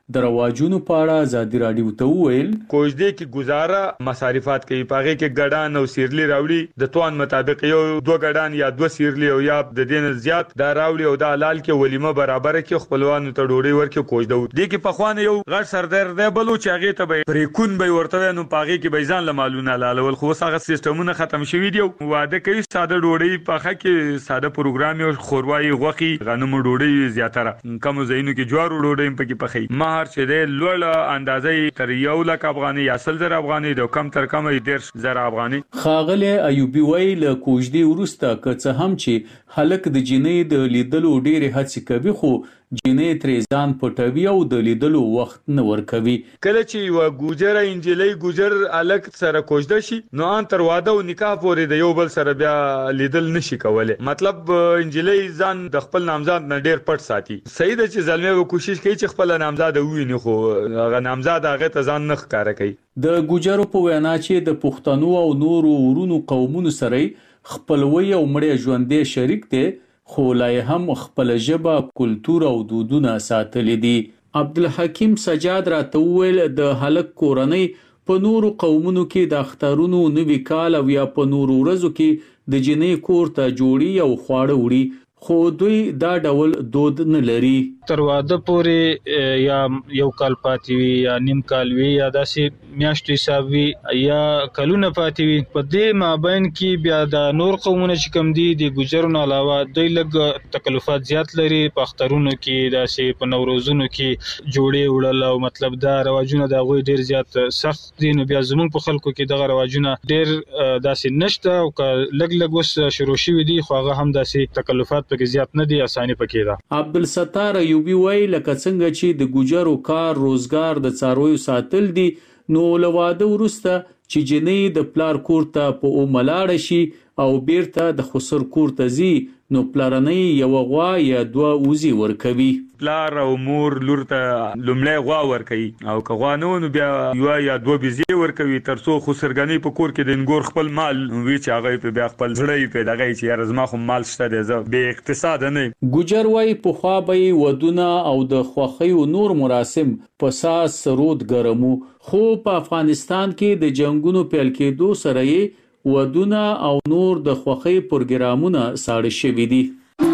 د رواجونو په اړه ازادي راډیو ته وویل کوژدې کې گزاره مصارفات کوي پاغه کې ګډان او سیرلی راوړي د توان مطابق یو دوه ګډان یا دوه سیرلی او یا د دین زیات دا راوړي او دا حلال کې ولیمه برابر کې خپلوانو ته ډوډۍ ورکې کوژده و دي کې په خوانه یو غټ سردار دی بلو چې هغه ته به پریکون به ورته نو پاغه کې به ځان لمالونه لالول خو هغه سیستمونه ختم شوي دي واده کوي ساده ډوډۍ پاخه کې ساده پروګرام او خوروای غوخي غنمو ډوډۍ زیاتره کوم زینو کې جوارو ډوډۍ پکې پخې مہر چې د لوړ اندازې تر یو لک افغاني یا سل زر افغاني د کم تر کم ډیر زر افغاني خاغله ایوبي ویل کوژدي ورسته که څه هم چې هلک د جنې د لیدلو ډېر هڅې کوي خو جنې ترې ځان پټوي او د لیدلو وخت نه ورکوي کله چې یو ګوجر انجلۍ ګوجر الک سره کوژده شي نو ان تر واده او نکاح پورې د یو بل سره بیا لیدل نشي کولای مطلب انجلۍ ځان د خپل نامزاد نه ډېر پټ ساتي صحیح ده چې زلمه و کوشش کوي چې خپل نامزاد وویني خو هغه نامزاد هغه ته ځان نه ښکارا کوي د ګوجرو په وینا چې د پښتنو او نورو ورونو قومونو سره خپلوي او مړی ژوندې شریک دي خو لا هم خپل ژبه کلتور او دودونه ساتلي دي عبدالحکیم سجاد راته ویل د هلک کورنۍ په نورو قومونو کې د اخترونو نوي کال او یا په نورو ورځو کې د جنې کور ته جوړي او خواړه وړي خو دوی دا ډول دود نه لري تر واده پورې یا یو کال پاتې وي یا نیم کال وي یا داسې میاشتې حساب وي یا کلونه پاتې وي په دې مابین کې بیا د نور قومونه چې کم دي د ګوجرونو علاوه دوی لږ تکلفات زیات لري په اخترونو کې داسې په نوروزونو کې جوړې وړل او مطلب دا رواجونه د هغوی ډېر زیات سخت دي نو بیا زموږ په خلکو کې دغه رواجونه ډېر داسې نشته او لږ لږ اوس شروع شوي دي خو هغه هم داسې تکلفات پکې زیات نه دي اساني پکې ده عبدالستار ایوبي وایي لکه څنګه چې د ګوجرو کار روزګار د څارویو ساتل دي نو له واده وروسته چې جنۍ د پلار کور ته په اوملاړه شي او بیرته د خسر کور ته ځي نو پلارنۍ یو غوا یا دوه وزي ورکوي پلار او مور لور ته لومړی غوا ورکوي او که غوا نه نو بیا یو یا دوه بيزي ورکوي ترڅو خسرګنۍ په کور کې د انګور خپل مال وی چې هغه په بیا خپل ځړې په دغه چې یار زما خو مال شته د به اقتصاد نه ګوجر وای په خوا به ودونه او د خوخي او نور مراسم په ساس سرود ګرمو خو په افغانستان کې د جنگونو پیل کېدو سره ودونه او نور د خوخي پروګرامونه ساړه شوي دي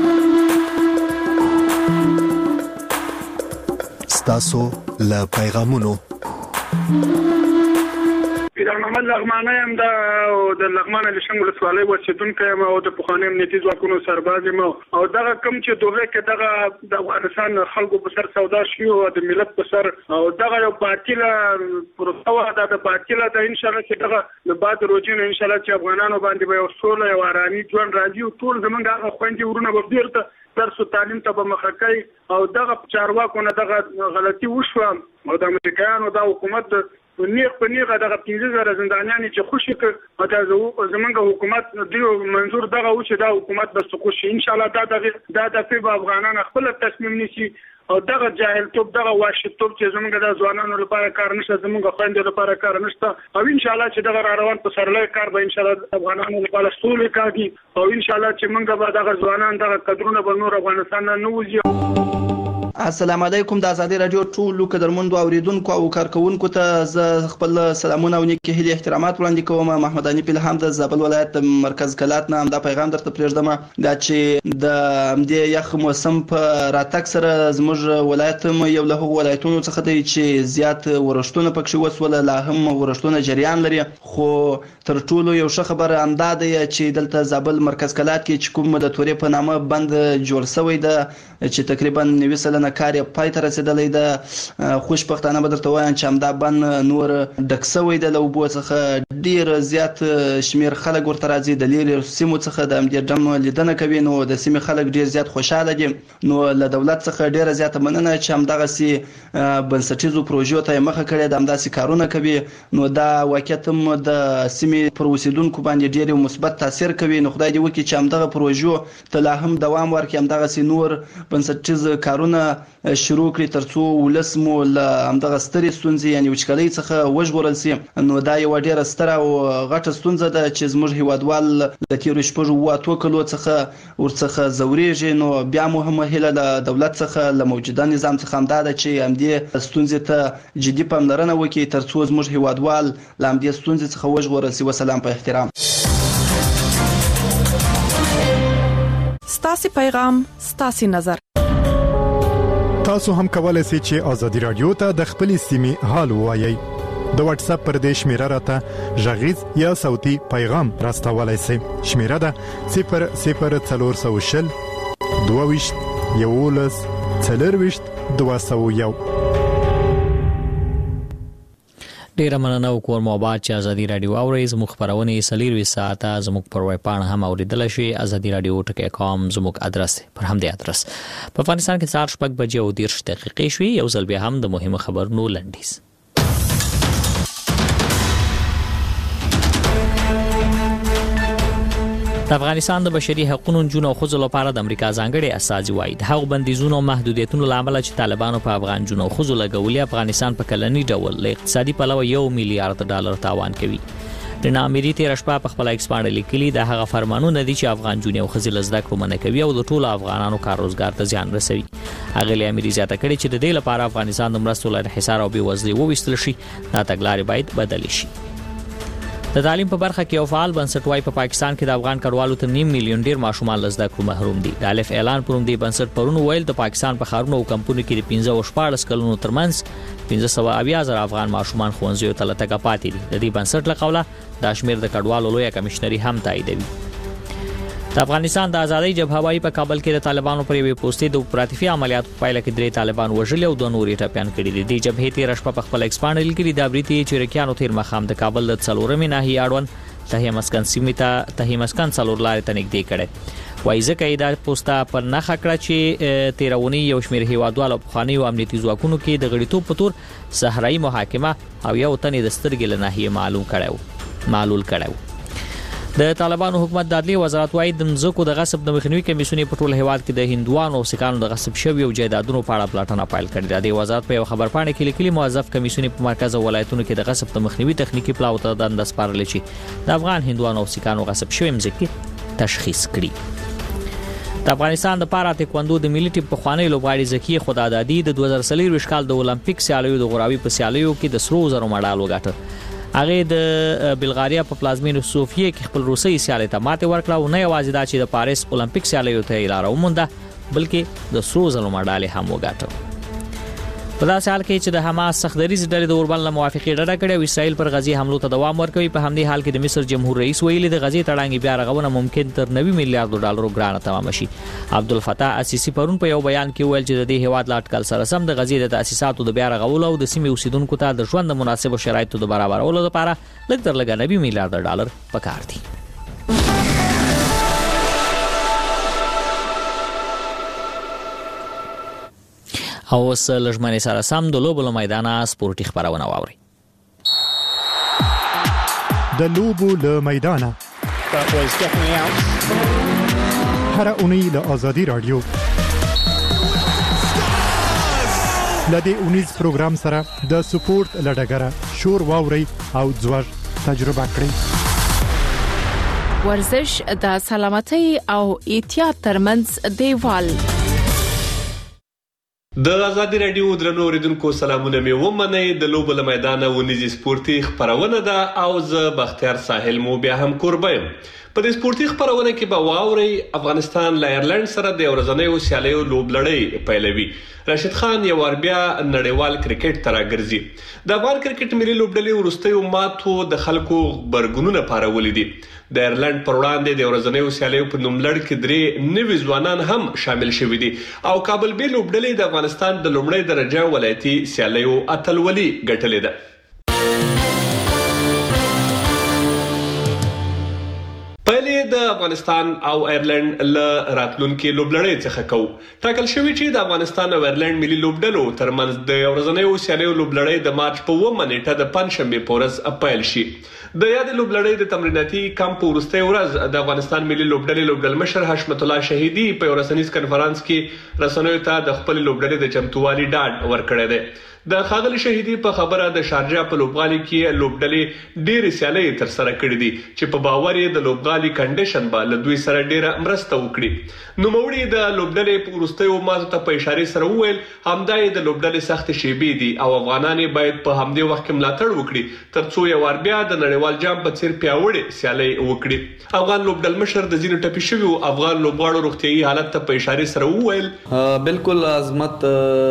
ستاسو له پیغامونو پیران محمد لغمانه هم د لغمانه لشم ولسوالۍ اوسېدونکی یم او د پخواني امنیتي ځواکونو سرباز یم او دغه کوم چې دوغه کې دغه د افغانستان خلکو په سر سودا شي او د ملت په سر او دغه یو باطله پروسه وه د باطله د ان شاء الله چې دغه د بعد روجین ان شاء الله چې افغانانو باندې به یو سوله او ارامي ژوند راځي او ټول زمونږ هغه خويندې ورونه به بیرته درس او تعلیم ته به مخه کوي او دغه چارواکو نه دغه غلطي وشوه او د امریکایانو د حکومت نیغ په نیغه دغه پنځه زره زندانیان چې خوشي کړ او زمونږ حکومت دیو منظور دغه و چې دا حکومت بس خوشي ان شاء الله دا دغه دا د په افغانان خپل تصمیم نیسي او دغه جاهل توپ دغه واشتوب چې زمونږ د ځوانانو لپاره کار نشته زمونږ خويندو لپاره کار نشته او ان شاء الله چې دغه روان په سرلای کار به ان شاء الله افغانانو لپاره سولې کوي او ان شاء الله چې موږ به دغه ځوانان دغه قدرونه به نور افغانستان نه وځي السلام علیکم د ازادي رادیو ټولو قدرمنو اوریدونکو او کارکونکو ته ز خپل سلامونه او نیکی هیله احترامات وړاندې کوم محمد علي پیلهام د زابل ولایت مرکز کلات نه دا پیغام درته پرېږدم دا چې د دې یخ موسم په راتګ سره زموږ ولایت یو له ولایتونو څخه دی چې زیات ورښتونه پکې وسول لا هم ورښتونه جریان لري خو تر ټولو یو ښه خبره امدا ده چې دلته زابل مرکز کلات کې چې کوم د تورې په نامه بند جوړ شوی ده چې تقریبا نوي سلنه کار یې پای ته رسیدلی ده خوشبختانه به درته وایم چې همدا بند نور ډک شوی ده له اوبو څخه ډېر زیات شمېر خلک ورته راځي د لرې سیمو څخه د همدې ډم لیدنه کوي نو د سیمې خلک ډېر زیات خوشحاله دي نو له دولت څخه ډېره زیاته مننه چې همدغسې بنسټیزو پروژو ته یې مخه کړې ده همداسې کارونه کوي نو دا واقعیت هم د سیمې پر اوسېدونکو باندې ډېر مثبت تاثیر کوي نو خدای دې وکړي چې همدغه پروژو ته لا هم دوام ورکړي همدغسې نور بنسټیز کارونه شروع کړي ترڅو ولسمو له همدغه سترې ستونزې یعنی وچکالۍ څخه وژغورل سي. نو دا یو ډیره ستره او غټه ستونزه ده چې زموږ هیوادوال د تیرو شپږو اووه کلو څخه ورڅخه زورېږي. نو بیا مو هم هیله له دولت څخه له موجوده نظام څخه همدا ده چې همدې ستونزې ته جدي پاملرنه وکړي ترڅو زموږ هیوادوال له همدې ستونزې څخه وژغورل سي. وسلام په احترام. ستاسو پیغام ستاسو نظر. تاسو هم کولای شئ چې آزادي رادیو ته د خپل سیمې حال ووایي. د واتس اپ پر دې شمیره راته غږیز یا صوتي پیغام راستولای شئ. شمیره ده صفر صفر څلور سوه شل دوه ویشت یوولس څلور ویشت دوه سوه یو. ډیره مننه وکړم آباد چې ازادي رادیو اوري. زموږ خبرونه سلیروي ساعته زموږ پر وای پاڼه هم اوریدل شي ازادي رادیو ټکی کام زموږ ادرس پر همدې ادرس. په افغانستان کې ساعت شپږ بجې او دېرش دقیقې شوي. یو ځل بیا هم د مهمو خبرونو لنډیز. د افغانستان د بشري حقوقو جون او خځو لپاره د امریکا ځانګړي استازي وایي د هغو بندیزونو او محدودیتونو لامل چې طالبانو په افغان جون او خځو لګولي افغانستان په کلنی ډول له اقتصادي پلوه یو میلیارډ ډالر تاوان کوي. د نامری تیر شپه په خپل ایکس باندې لیکلي د هغه فرمانونه دي چې افغان جون او خځې لزده کړو منه کوي او د ټولو افغانانو کار روزګار ته زیان رسوي. هغه له امریکا زیاته کړي چې د دې لپاره افغانستان د مرستو لپاره حصار او بېوزلي وویستل شي. دا تګلارې باید بدل شي. د تعلیم په برخه کې یو فعال بنسټ وايي په پاکستان کې د افغان کډوالو ته نیم میلیون ډیر ماشومان لزده کړو محروم دي. د الف اعلان پروم دی بنسټ پرونو ویل د پاکستان په خارونو او کمپونو کې د پنځه او شپاړس کلونو ترمنځ پنځه سوه اویا زره افغان ماشومان ښوونځیو ته لټکه پاتې دي. د دې بنسټ له قوله دا شمیر د کډوالو لویه کمشنري هم تاییدوي. د افغانستان د ازادۍ جبهه وايي په کابل کې د طالبانو پر یوې پوسټې د اپراتیفي عملیاتو په پایله کې درې طالبان وژل او دوه نور یې ټپیان کړي دي. د جبهې تیر شپه په خپل ایکس باندې لیکلي د بریتي چریکیانو تیر مخام د کابل د څلورمې ناحیې اړوند تهیه مسکن سیمه ته مسکن څلور لارې ته نږدې کړي. وایي ځکه یې دا پوسټه پر نښه کړه چې تیرونی یو شمېر هیوادوالو په پخوانیو امنیتي ځواکونو کې د غړیتوب په تور صحرایي محاکمه او یو تنې د سترګې له ناحیې معلوم کړی معلول کړی. د طالبانو حکومت د عدلیې وزارت وايي د مځکو د غصب د مخنیوي کمیسیون په ټول هیواد کې د هندوانو او سکانو د غصب شوی او جایدادونو په اړه پلټنه پیل کړې ده. د وزارت په یو خبر پاڼه کې لیکلي موظف کمیسیون په مرکز او ولایتونو کې د غصب د مخنیوي تخنیکی پلاو ته د انداز پارل چې د افغان هندوانو او سکانو غصب شوی مځکې تشخیص کړي. د افغانستان د پارا تکواندو د ملي ټیم په خوانی لوبغاړي زکی خدادادي د دوه زره څلور کال د اولمپیک سیالیو د غوراوي په سیالیو کې د سرو زرو مډال وګاټه. هغه د بلغاریا په پلازمینو سوفیه کې خپل روسي سیالي ته ماته ورکړه او نه یوازې دا چې د پاریس اولمپیک سیالیو ته لاره ومونده بلکې د سرو زرو مډال هم وګاټه. په داسې حال کې چې د حماس سختدریز ډلې د اوربل له موافقې ډډه کړې او اسرائیل پر غزي حملو ته دوام ورکوي. په همدې حال کې د مصر جمهور رئیس ویلي د غزي تړانګي بیا رغونه ممکن تر نوي میلیارډ ډالرو ګرانه تمام شي. عبدالفتاح السیسی پرون په یو بیان کې ویل چې د دې هیواد لا اټکل سره سم د غزي د تاسیساتو د بیا رغولو او د سیمې اوسیدونکو ته د ژوند مناسب شرایطو د برابرولو لپاره لږ تر لږه نوي میلیارډ ډالر پکار دي. او اوس لږمنې سره سم د لوبو له میدانه سپورټي خبرونه واورئ. د لوبو له میدانه هر اونۍ له آزادي رادیو لدې اونیز پروګرام سره د سپورت لډګره شور واوري او ځوړ تجربه کړئ. ورزش د سلامتۍ او احتیاط ترمنځ دیوال. د آزادي رادیو درنو اوریدونکو سلامونه مې ومنئ. د لوبو له میدانه ونیزي سپورتي خبرونه ده او زه بختیار ساحل مو بیا هم کوربه یم. په دې سپورتي خبرونه کې به واورئ افغانستان له ایرلند سره د ورځنیو سیالیو لوبلړۍ پیلوي. راشد خان یو ور بیا نړیوال کرکټ ته راګرځي. د افغان کرکټ ملي لوبډلې وروستیو ماتو د خلکو غبرګونونه پارولي دي. د ایرلند پر وړاندې د ورځنیو سیالیو په نوملړ کې درې نوي ځوانان هم شامل شوي دي او کابل بي لوبډلې د افغانستان د لومړۍ درجه ولایتي سیالیو اتلولي ګټلې ده. پهلې خبرې د افغانستان او آیرلند له راتلونکي لوبلړۍ څخه کوو. ټاکل شوی چې د افغانستان او آیرلند ملي لوبډلو ترمنځ د ورځنیو سیالیو لوبلړۍ د مارچ په اوومه نیټه د پنځشنبې په ورځ پیل شي. د یاد لوبلړۍ د تمریناتي کمپ په وروستۍ ورځ د افغانستان ملي لوبډلې لوبډلمشر حشمت الله شهیدي په یو رسنیز کنفرانس کې رسنیو ته د خپل لوبډلې د چمتووالي ډاډ ورکړی دی. د ښاغلي شهیدي په خبره د شارجه په لوبغالي کې لوبډلې ډېرې سیالۍ تر سره کړې دي چې په باور یې د لوبغالي کنډیشن به له دوی سره ډېره مرسته وکړي. نوموړي د لوبډلې په وروستیو ماتو ته په اشارې سره وویل همدا یې د لوبډلې سختې شیبې دي او افغانان باید په همدې وخت کې ملاتړ وکړي ترڅو یو وار بیا د نړیوال جام په څیر پیاوړې سیالۍ وکړي. افغان لوبډلمشر د ځینو ټپي شویو افغان لوبغاړو روغتیايي حالت ته په اشارې سره وویل بالکل عظمت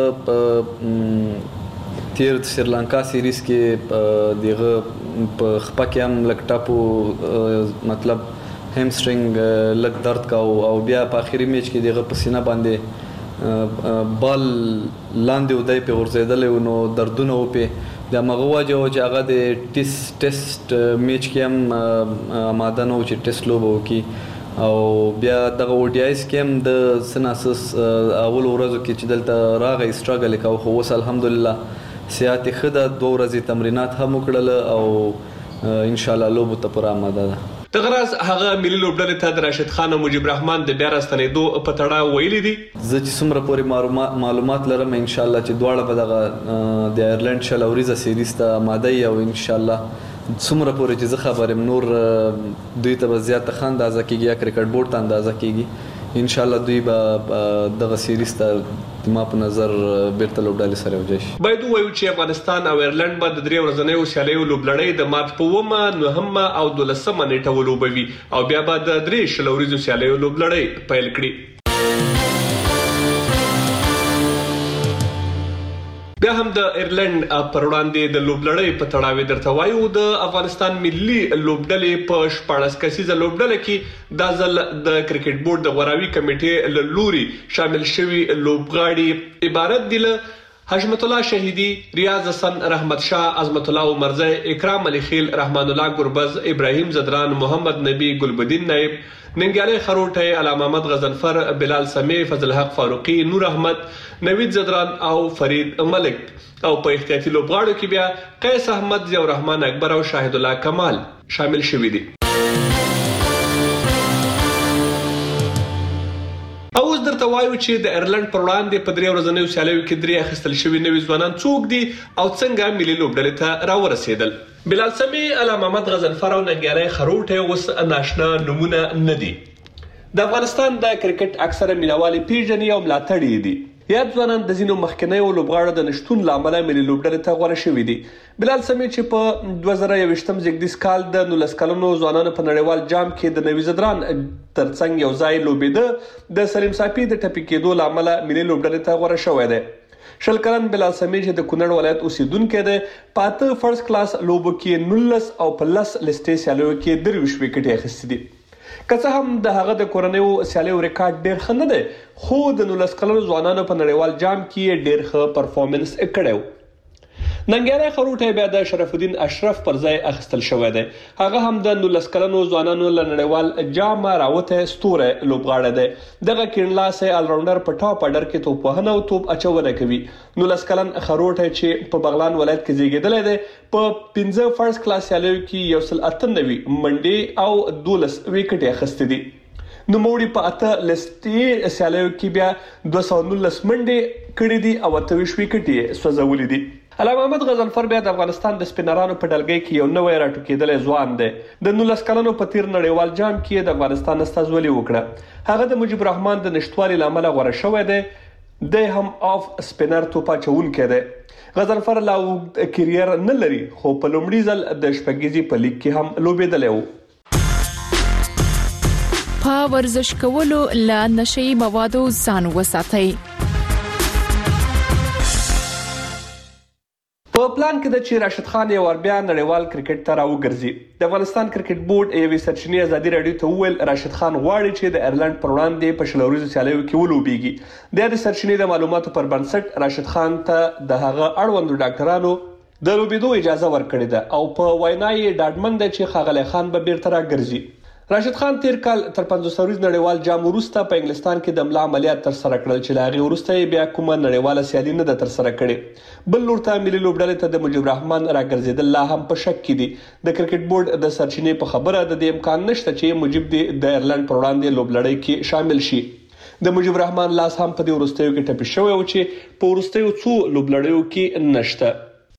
تیر سریلانکا سیریز کې دغه په خپه کې هم لک ټاپو مطلب همسترینګ لک درد کا او بیا په اخیری میچ کې دغه پسینه باندې بال لاندې ودای په ورزیدل نو دردونه و په د مغواجه او چې هغه د ټیسټ ټیسټ میچ کې هم آماده نو چې ټیسټ لوب وکي او بیا دغه وډیایس کې هم د سناسس اول ورځو کې چې دلته راغی سټراګل کاو خو اوس الحمدلله سیات خده دوه ورځې تمرینات هم وکړل او ان شاء الله لوب ته پر آماده ده. د غراز هغه ملي لوبډلې ته د راشد خان او مجيب رحمان د بیا راستنېدو په تړاو ویلي دي زه چې څومره پورې معلومات لرم ان شاء الله چې دواړه به دغه د آیرلند شل اوریزه سیریز ته آماده وي او ان شاء الله څومره پورې چې زه خبرم نور دوی ته به زیات ښه اندازه کیږي یا کرکټ بورډ ته اندازه کیږي ان شاء الله دوی به دغه سیریز ته ما په نظر بیرته لوبډلې سره وځي. باید وایو چې افغانستان او آیرلند به د درې ورځنیو سیالیو لوبلړۍ د مارچ په اوومه نهمه او دولسمه نیټه ولوبوي او بیا به د درې شل ورځو سیالیو لوبلړۍ پیل کړي. بیا هم د ایرلند پر وړاندې د لوبلړۍ په تړاو درته وایو د افغانستان ملي لوبډلې په شپاړس کسیزه لوبډله کې د ځل د کرکټ بورډ د غوراوي کمیټې له لوري شامل شوي لوبغاړي عبارت دي له حشمت الله شهیدی، ریاض حسن، رحمت شاه، عظمت الله عمرزی، اکرام علی خیل، رحمان الله گربز، ابراهیم زدران، محمد نبی، گلبدین نائب، ننګیالی خروټی، علامه محمد غضنفر، بلال سمی، فضل حق فاروقی، نور احمد، نوید زدران او فرید ملک. او په احتیاطي لوبغاړو کې بیا قیس احمد، ضیاء الرحمن اکبر او شاهد الله کمال شامل شوي دي. او اوس درته وایو چې د ایرلند پر وړاندې په درې ورځنیو سیالیو کې درې اخیستل شوي نوي ځوانان څوک دي او څنګه ملي لوبډلې ته راورسېدل. بلال سمی، علامه محمد غضنفر او ننګیالی خروټی اوس ناشنا نومونه نه دي. د افغانستان د کرکټ اکثره مینوالې پیژني او ملاتړي دي. یاد ځوانان د ځینو مخکینیو لوبغاړو د نشتون له امله ملي لوبډلې ته غوره شوي دي. بلال سمی چې په دوه زره یوویشتم زیږدیز کال د نولس کلنو ځوانانو په نړیوال جام کې د نوي زدران ترڅنګ یو ځای لوبېده، د سلیم ساپي د ټپي کېدو له امله ملي لوبډلې ته غوره شوی دی. شل کلن بلال سمی چې د کونړ ولایت اوسیدونکی دی، په اته فرست کلاس لوبو کې نولس او په لس لسټې سیالیو کې درویشت ویکټې اخیستې دي. که څه هم د هغه د کورنیو سیالیو ریکارډ ډېر ښه نه دی، خو د نولس کلنو ځوانانو په نړیوال جام کې ډېر ښه پرفارمنس کړی و. ننګیالی خروټی بیا د شرف الدین اشرف پر ځای اخیستل شوی دی. هغه هم د نولس کلنو ځوانانو له نړیوال جامه راوتی ستوری لوبغاړی دی. دغه کیڼلاسی الراونډر په ټاپ اډر کې توپوهنه او توپ اچونه کوي. نولس کلن خروټی چې په بغلان ولایت کې زیږېدلی دی، په پنځه فرست کلاس سیالیو کې یو سل اته نوي منډې او دولس ویکټې اخیستې دي. نوموړي په اته لسټې سیالیو کې بیا دوه سوه نولس منډې کړې دي او اته ویشت ویکټې یې سوځولي دي. علامه محمد غضنفر بیا د افغانستان د سپینرانو په ډلګۍ کې یو نوی راټوکېدلی ځوان دی. د نولس کلنو په تیر نړیوال جام کې د افغانستان استازولي وکړه. هغه د مجيب رحمان د نشتوالي له امله غوره شوی دی. دی هم آف سپینر توپ اچوونکی دی. غضنفر لا اوږد کیریر نه لري، خو په لومړي ځل د شپږیزې په لیګ کې هم لوبېدلی و. په ورزش کولو له نشهیي موادو ځان وساتئ. په پلان کې د چې راشد خان یو بیا نړیوال کرکټ ته راوګرځي. د افغانستان کرکټ بورډ یوې سرچینې ازادي راډیو ته وویل راشد خان غواړي چې د ایرلند پر وړاندې په شل ورځو سیالیو کې ولوبېږي. د دې سرچینې د معلوماتو پر بنسټ راشد خان ته د هغه اړوندو ډاکټرانو د لوبېدو اجازه ورکړې ده او په وینا یې ډاډمن دی چې ښاغلی خان به بیرته راګرځي. راشد خان تیر کال تر پنځوس ورځ نړیوال جام وروسته په انګلستان کې د ملا عملیات تر سره کړل چې لاغي وروسته بیا کومه نړیواله سیالي نه ده تر سره کړې. بل لور ته ملي لوبډلې ته د مجيب الرحمن راګرځیدل لا هم په شک کې دي. د کرکټ بورډ د سرچینې په خبره د دې امکان نشته چې مجيب د ایرلند پر وړاندې لوبلړۍ کې شامل شي. د مجيب الرحمن لاس هم په دې وروستیو کې ټپي شوی او چې په وروستیو څو لوبلړیو کې نشته.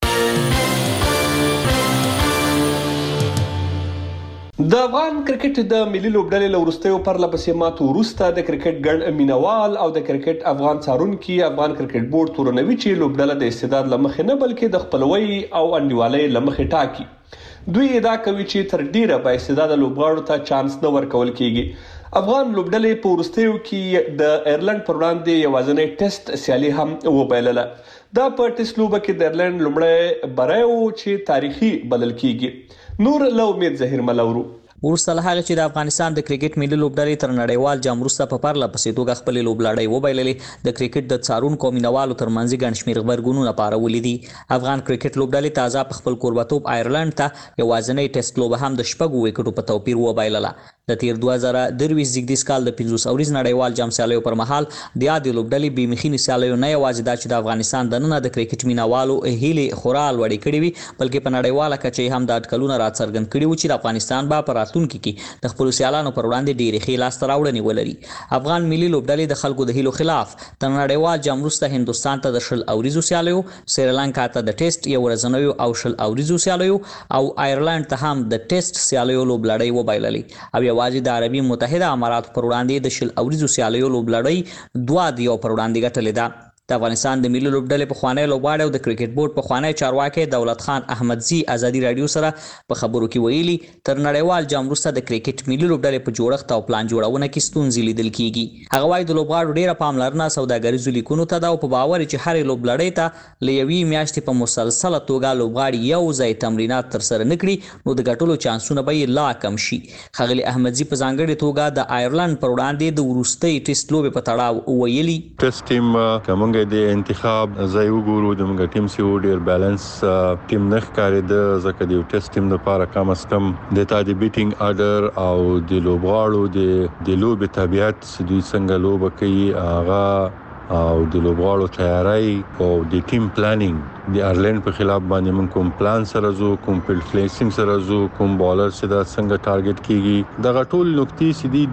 د افغان کرکټ د ملي لوبډلې له وروستیو پرله پسې ماتو وروسته د کرکټ ګڼ مینوال او د کرکټ افغان څارونکي افغان کرکټ بورډ تورنوي چې لوبډله د استعداد لمخې نه بلکې د خپلوي او انډیوالۍ لمخې ټاکي. دوی ادعا کوي چې تر ډیره با استعداد لوبغاړو ته چانس نه ورکول کیږي. افغان لوبډلې په وروستیو کې د ایرلند پر وړاندې یوازینی ټیسټ سیالي هم وبایلله. دا په ټیسټ لوبه کې د ایرلند لومړی بری و چې تاریخي بلل کیږي. نور له امید ظهیر ملورو. ورسته له هغه چې د افغانستان د کرکټ ملي لوبډلې تر نړیوال جام وروسته په پرله پسې توګه خپل لوبلړۍ وبایللې، د کرکټ د څارونکو او مینوالو ترمنځ ګڼ شمېر غبرګونونه پارولي دي. افغان کرکټ لوبډلې تازه په خپل کوربتوب ایرلند ته یوازینۍ ټیسټ لوبه هم د شپږو وکټو په توپیر وبایلله. د تیر دوه زره درویشت زیږدیز کال د پنځوس اوريز نړیوال جام سیالیو پر مهال د یادې لوبډلې بې مخینې سیالیو نه یوازې دا چې د افغانستان دننه د کرکټ مینوالو هیلې خورال وړې کړې وي، بلکې په نړیواله کچه هم د اټکلونه راڅرګند کړي وو چې د افغانستان به په راتلونکي کې د خپل سیالانو پر وړاندې ډېرې ښې لاسته راوړنې ولري. افغان ملي لوبډلې د خلکو د هیلو خلاف د نړیوال جام وروسته هندوستان ته د شل اوریزو سیالیو، سریلانکا ته د ټیسټ یو ورځنیو او شل اوریزو سیالیو او ایرلند ته هم د ټیسټ سیالیو لوبلړۍ وبایللې او یوازې د عربي متحده اماراتو پر وړاندې د شل اوریزو سیالیو لوبلړۍ دوه د یو پر وړاندې ګټلې ده. د افغانستان د ملي لوبډلې پخوانی لوبغاړی او د کرکټ بورډ پخوانی چارواکي دولت خان احمدزي ازادي رادیو سره په خبرو کې ویلي تر نړیوال جام وروسته د کرکټ ملي لوبډلې په جوړښت او پلان جوړونه کې ستونزې لیدل کیږي. هغه وايي د لوبغاړو ډیره پاملرنه سوداګریزو لیکونو ته ده او په باور چې هرې لوبلړۍ ته له یوې میاشتې په مسلسله توګه لوبغاړي یو ځای تمرینات ترسره نه کړي نو د ګټلو چانسونه به یې لا کم شي. ښاغلي احمدزي په ځانګړې توګه د ایرلند پر وړاندې د وروستۍ ټیسټ لوبې په تړاو ویلي ټیسټ ټیم کومګه د انتخاب زای وګورو د موږ ټیم سی ډیر بیلانس ټیم نه ښکاري د زکه د ټیسټ ټیم لپاره کم از کم د تا د بیټینګ اډر او د لوبغاړو د د لوب طبيعت دوی څنګه لوب کوي هغه او د لوبغاړو تیاری او د ټیم پلانینګ د ایرلند په خلاف باندې موږ کوم پلان سره زو کوم فیلډ پلیسینګ سره زو کوم بالر سره څنګه ټارګټ کیږي دغه ټول نقطې سدي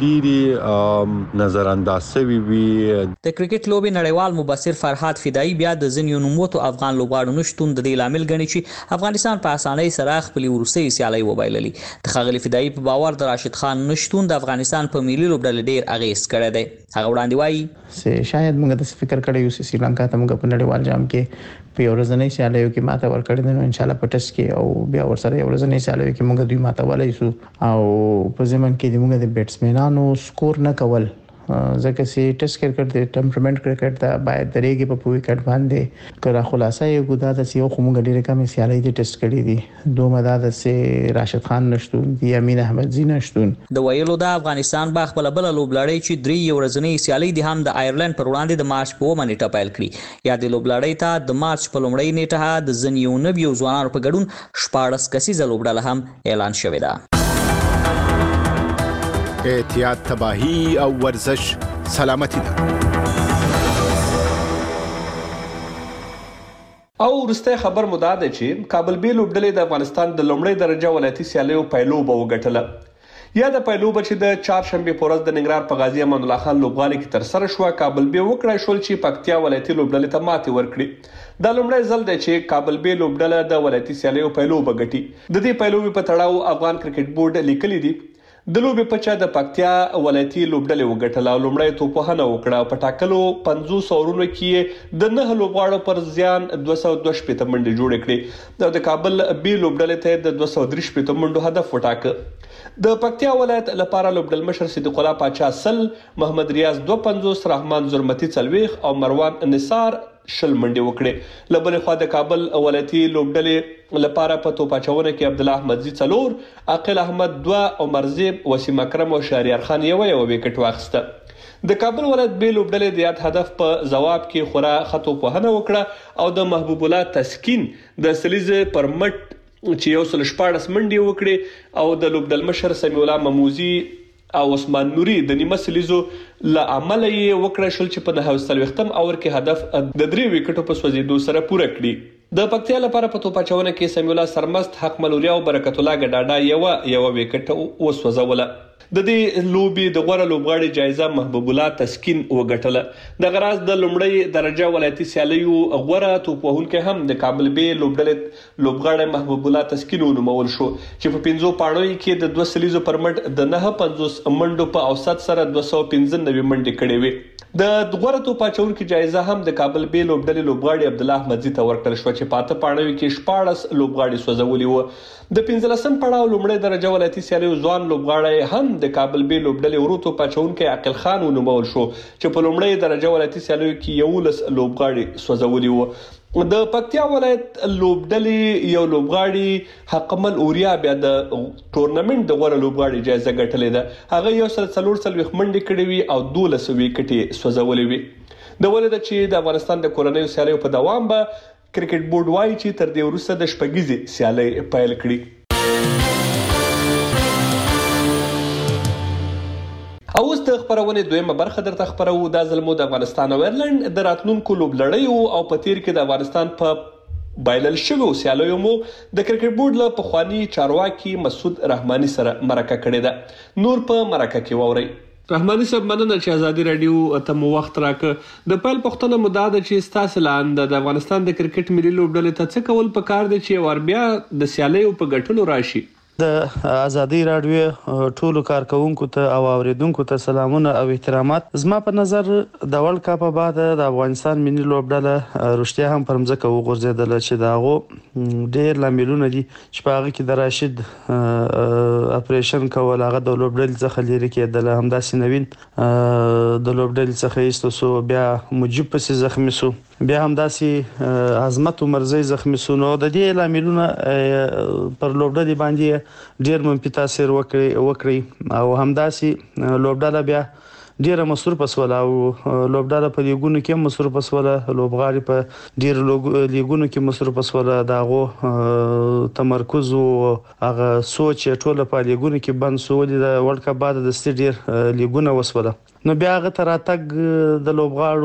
ډيري نظر انداز شوی وي. د کرکټ لوبي نړیوال مبصر فرحات فدایي بیا د ځینو نوموتو افغان لوبغاړو نشټون د دې لامل ګڼي چې افغانستان په اسانۍ سره خپل ورسي سیالي وبایللې. د خغلی فدایي په باور د راشد خان نشټون د افغانستان په ملي لوبډلې ډیر اغیز کړی دی. هغه وړاندې وایي شاید موږ د فکر کړی یو چې سریلانکا ته موږ په نړیوال جام کې په ورځنۍ سیالیو کې ماته ورکړی نو ان شاء الله په ټیسټ کې او بیا ورسره ورځنۍ سیالیو کې موږ دوی ماته ولای شو او په ځمن کې موږ د بیټسمنانو سکور نه کول ځکه چې ټیسټ کرکټ د ټمپرمنټ کرکټ ته باید درېږي په وکټ باندې کړه خلاصه یو ګدا د سیو خو موږ ډیره کم سیالي دي ټیسټ کړی دي دوه مدد سه راشد خان نشټون دی امین احمدزي نشټون د ویلو د افغانستان با خپل بل لوبلړۍ چې درې ورځنۍ سیالي دي هم د ایرلند پر وړاندې د مارچ په منېټه پیل کړي. یا د لوبلړۍ ته د مارچ په لومړۍ نیټه د زنیو نبیو ځوانانو په ګډون شپاړس کسیزه لوبډله هم اعلان شوې ده. احتیاط تباہی او ورزش سلامتی ده. او ورسته خبر مدا ده چې کابل بي لوبډلې د افغانستان د لومړۍ درجه ولایتي سیالیو پایلوبه وګټله. یا د پایلوبه چې د چهارشنبه پورز د ننګرهار په غازی امان الله خان لوبغالي کې تر سره شو کابل بي وکړای شول چې پکتیا ولایتي لوبډلې ته ماتې ورکړي. دا لومړی ځل دی چې کابل بي لوبډله د ولایتي سیالیو پایلوبه ګټي. د دې پایلوبې په تړاو افغان کرکټ بورډ لیکلي دي د لوبې په چا د پکتیا ولایتي لوبډلې وګټله او لومړی توپوهنه وکړه او په ټاکلو پنځوس اورونو کې د نه لوبغاړو پر زیان دوه سوه دوه شپېته منډې جوړې کړې. د کابل بي لوبډلې ته د دوه سوه درې شپېته منډو هدف وټاکه. د پکتیا ولایت لپاره لوبډل مشر صدیق الله پاچا سل، محمد ریاض دوه پنځوس، رحمان زرمتی څلوېښت او مروان نثار شل منډې وکړې. له بلې خوا د کابل ولایتي لوبډلې لپاره په توپاچونه کې عبد الله احمدزي څلور، عاقل احمد دوه، عمر زیب، وسیم اکرم او شهریار خان یو یو وکټ واخیسته. د کابل ولایت بي لوبډلې د یاد هدف په جواب کې خورا خطو په هنه وکړه او د محبوب الله تسکین د سلیزه پر مټ چې یو سل شپاړس منډې وکړي او د لوبډل مشر سمیع الله مموزي او عثمان نوري د نیمه سلیزو له عمله یې وکړه شل چې په نهه څلوېښتم اوور کې هدف د درې وکټو په سوځېدو سره پوره کړي। د پکتیا لپاره په توپ اچونه کې سمیع الله سرمست، حق ملوري او برکت الله ګډاډا یو یو وکټ وسوځوله۔ د دې لوبي د غوړه لوبغاړي جایزه محبوب الله تسکین وګټله। د غراز د لومړی درجه ولایتي سیالیو غوړه توپ وهونکی هم د کابل بي لوبډلې لوبغاړي محبوب الله تسکین ونومول شو چې په پنځو پاڼو کې د دوه سلیزو پر مټ د نه پنځوس منډو په اوسط سره دوه سوه پنځه نوي منډې کړې وې۔ د غوړه توپ اچونکي جایزه هم د کابل بي لوبډلې لوبغاړي عبد الله احمدزي ته ورکړل شو چې پاته پاڼو کې شپاړس لوبغاړي سوځولي وو۔ د پنځلسم پړاو لومړی درجه ولایتي سیالیو ځوان لوبغاړی هم د کابل بي لوبډلې ورو توپ اچونکی عاقل خان ونومول شو چې په لومړی درجه ولایتي سیالیو کې یولس لوبغاړي سوځولي وو۔ د پکتیا ولایت لوبډلې یو لوبغاړي حقمل اوریا بیا د ټورنمنت د غوړه لوبغاړي جایزه ګټلې ده، هغه یو سل څلور څلوېښت منډې کړې وي او دولس وکټې سوځولې وي۔ د ولې چې د افغانستان د کورنیو سیالیو په دوام به کرکټ بورډ وایي چې تر دې وروسته د شپږیزې سیالۍ پیل کړي۔ او اوس د خبرونې دویمه برخه درته خبرو، دا ځل مو د افغانستان او ایرلند د راتلونکو لوبلړیو او په تیر کې د افغانستان په بایلل شویو سیالیو مو د کرکټ بورډ له پخواني چارواکي مسعود رحماني سره مرکه کړې ده۔ نور په مرکه کې واورئ۔ رحماني صاحب مننه چې ازادي رادیو ته مو وخت راکړ। د پیل پوښتنه مو دا ده چې ستاسو لاندې د افغانستان د کرکټ ملي لوبډلې ته څه کول پکار دي چې ور بیا د سیالیو په ګټلو راشي؟ د ازادي رادیو ټولو کارکونکو ته او اوریدونکو ته سلامونه او احترامات۔ زما په نظر د ورلد کپ بعد د افغانستان ملي لوبډله رښتیا هم پر مځکه وغورځېدله چې داغو ډېر لاملونه دي چې په هغه کې د راشد اپریشن کول، هغه د لوبډلې څخه لرې کېدل، همداسې نوین د لوبډلې څخه ایستو سو، بیا مجیب پسې زخمی سو، بیا همداسې عظمت عمرزی زخمی سو۔ نو د دې لاملونه پر لوبډلې باندې ډیر منفي تاثیر وکړي او همداسې لوبډله بیا ډیره مصروفه شوله او لوبډله په لیګونو کې مصروفه شوله، لوبغاړي په ډیر لیګونو کې مصروفه شوله، د هغو تمرکز او هغه سوچ ټوله په لیګونو کې بند شو، د ورلد کپ بعد د ستې ډیر لیګونه وسوله۔ نو بیا هغه ته راتګ د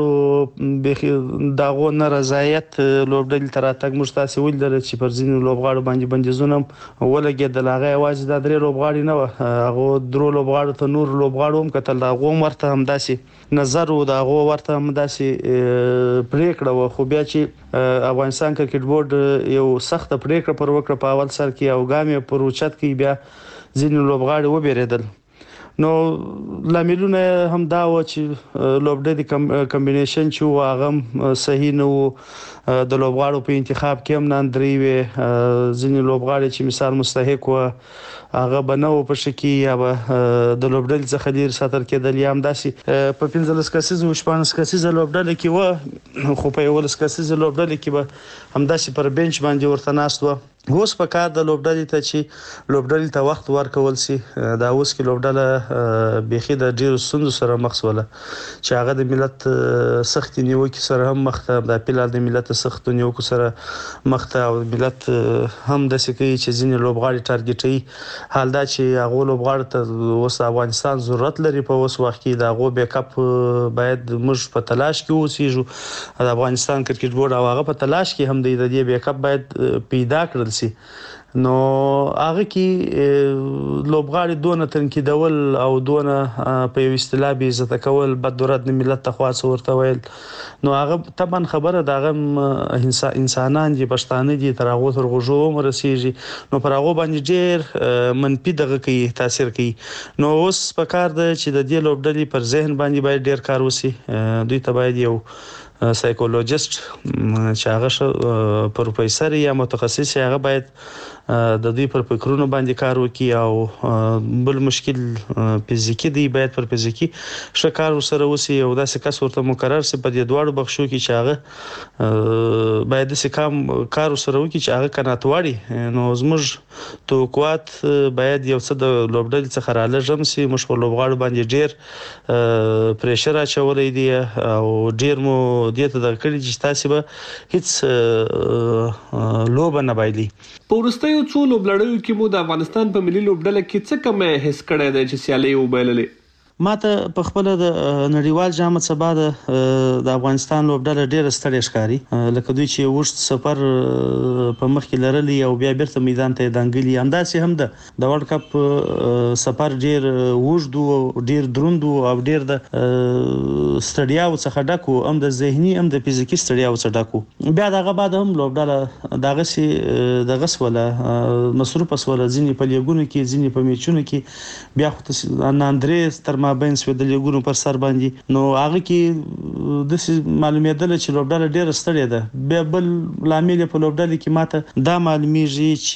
لوبغاړو دغه نارضایت لوبډلې ته راتګ موږ تاسې ولیدل چې پر ځینو لوبغاړو باندې بندیزونه ولګېدل، هغه یوازې د درې لوبغاړي نه وه، هغه درو لوبغاړو ته نور لوبغاړو هم کتل، د هغو هم ورته همداسې نظر و، د هغو ورته همداسې پرېکړه وه، خو بیا چې افغانستان کرکټ بورډ یو سخته پرېکړه پر وکړه په اول سر کې او ګام یې پر اوچت کې، بیا ځینې لوبغاړي وبېرېدل۔ نو لاملونه هم دا و چې لوبډلې کمبینیشن چې هغه صحیح نه و، د لوبغاړو په انتخاب کې هم ناندري وي، ځینې لوبغاړي چې مثال مستحق و هغه به نه و په شکی یا به د لوبډلې څخه ډیر ساتل کېدل، یا همداسې په پنځلس کسیزه او شپاړس کسیزه لوبډلې کې و، خو په یولس کسیزه لوبډلې کې به همداسې پر بنچ باندې ورته ناست و۔ اوس په کار د لوبډلې ته چې لوبډلې ته وخت ورکول سي، دا اوس کې لوبډله بيخي د ډیرو ستونزو سره مخ شوله چې هغه د ملت سخت نیوکې سره هم مخ ته، د پیلال د ملت سخت نیوکو سره مخ ته، او ملت هم د سکی چې ځینې لوبغاړي ټارګټي، حال دا چې هغه لوبغاړي ته اوس افغانستان ضرورت لري په اوس وخت کې، دا غو بیک اپ باید موږ په تلاش کې اوسېږو، د افغانستان کرکټ بورډ او هغه په تلاش کې هم د دې بیک اپ باید پیدا کړل سي۔ نو هغه کې لوبغاړي دونه تنقیدول او دونه په یو اصطلاح به عزت کول بد درد ملت ته خاص ورته ویل، نو هغه طبعا خبره دغه انسانان دي، پښتانه دي، تر هغه تر غوږو مرسيږي، نو پر هغه باندې ډېر منفي دغه کوي تاثیر کوي۔ نو اوس په کار ده چې د دې لوبډلې پر ذهن باندې باید ډېر کار وسی، دوی ته باید یو سایکولوژیست چې هغه پروفیسور یا متخصص هغه باید د دوی پر فکرونو باندې کار وکړي، او بل مشکل فزیکی دی باید پر فزیکی شکار سره وسی، او داسې کس ورته مقرر سي په دې دواړو بخښو کې چې هغه باید د کام کار سره وکړي چې هغه کناتواړي. نو زموږ توقعات باید یو څه د لوبډلې څخه را لږم سي، موږ په لوبغاړو باندې ډیر پریشر اچولې دی او ډیر مو دې ته د کړي چې تاسو به هیڅ لوب نه بایلي. په ورستۍ وروستیو څو لوبلړیو کې مو د افغانستان په ملي لوبډله کې څه کم حس کړی دی چې سیالي وبایللې؟ ماته په خپل د نړیوال جام سبا د د افغانستان لوبډله ډیره ستړي ښکاری، لکه دوی چې وښت سفر په مخ کې لرلی او بیا بیرته میدان ته دانګلی. همداسې هم د د ورلد کپ سفر ډیر وښد او ډیر دروند او ډیر د ستړیا او څخه ډکو، هم د ذهني هم د فزیکی ستړیا او څخه ډکو. بیا دغه بعد هم لوبډله دغه سي دغه سوله مصروف سوله ځینی په لیګونو کې ځینی په میچونو کې، بیا خو ان اندریس تر ما بین سو د لیګونو پر سر باندې، نو هغه کې د معلومېدل چې لوبډله ډیره ستړې ده. بیا بل لامل په لوبډله کې ماته دا معلومیږي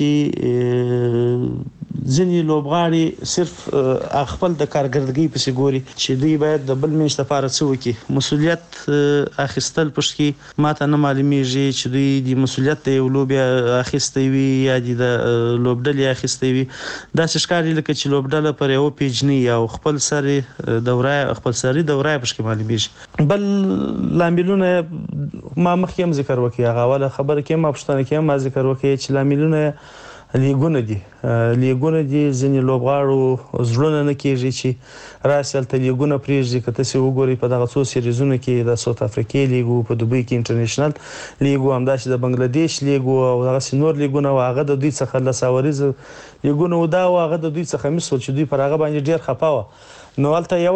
چې ځینې لوبغاړي صرف خپل د کارګردګۍ په سګوري چې دوی باید د بل میچ لپاره څه وکړي. مسولیت اخیستل پښ کې ماته نه معلومیږي چې دوی د مسولیت د یو لوبیا اخیستې وي یا د لوبډلې اخیستې وي. دا ښکاري لکه چې لوبډله پر یو پیجنی او خپل سره دوره خپل سری دوره پښ کې معلومیږي. بل لاملونه ما مخکې هم ذکر وکړ، هغه ولا خبره کې ما پښتنه کې ما ذکر وکړ چې لاملونه لیګونه دي. لیګونه دي ځینې لوبغاړو زړونه نه کېږي چې راسل ته لیګونه پریږدي. که تاسو وګورئ په دغه څو سیریزونو کې د ساوث افریقا لیګو، په دوبۍ کې انټرنیشنل لیګو، همداسې د بنگلاديش لیګو او دغه نور لیګونه، هغه د دوی څخه لساوریز لیګونه و دا هغه د دوی څخه مسول چې دوی پر هغه باندې ډیر خپه و. نو هلته یو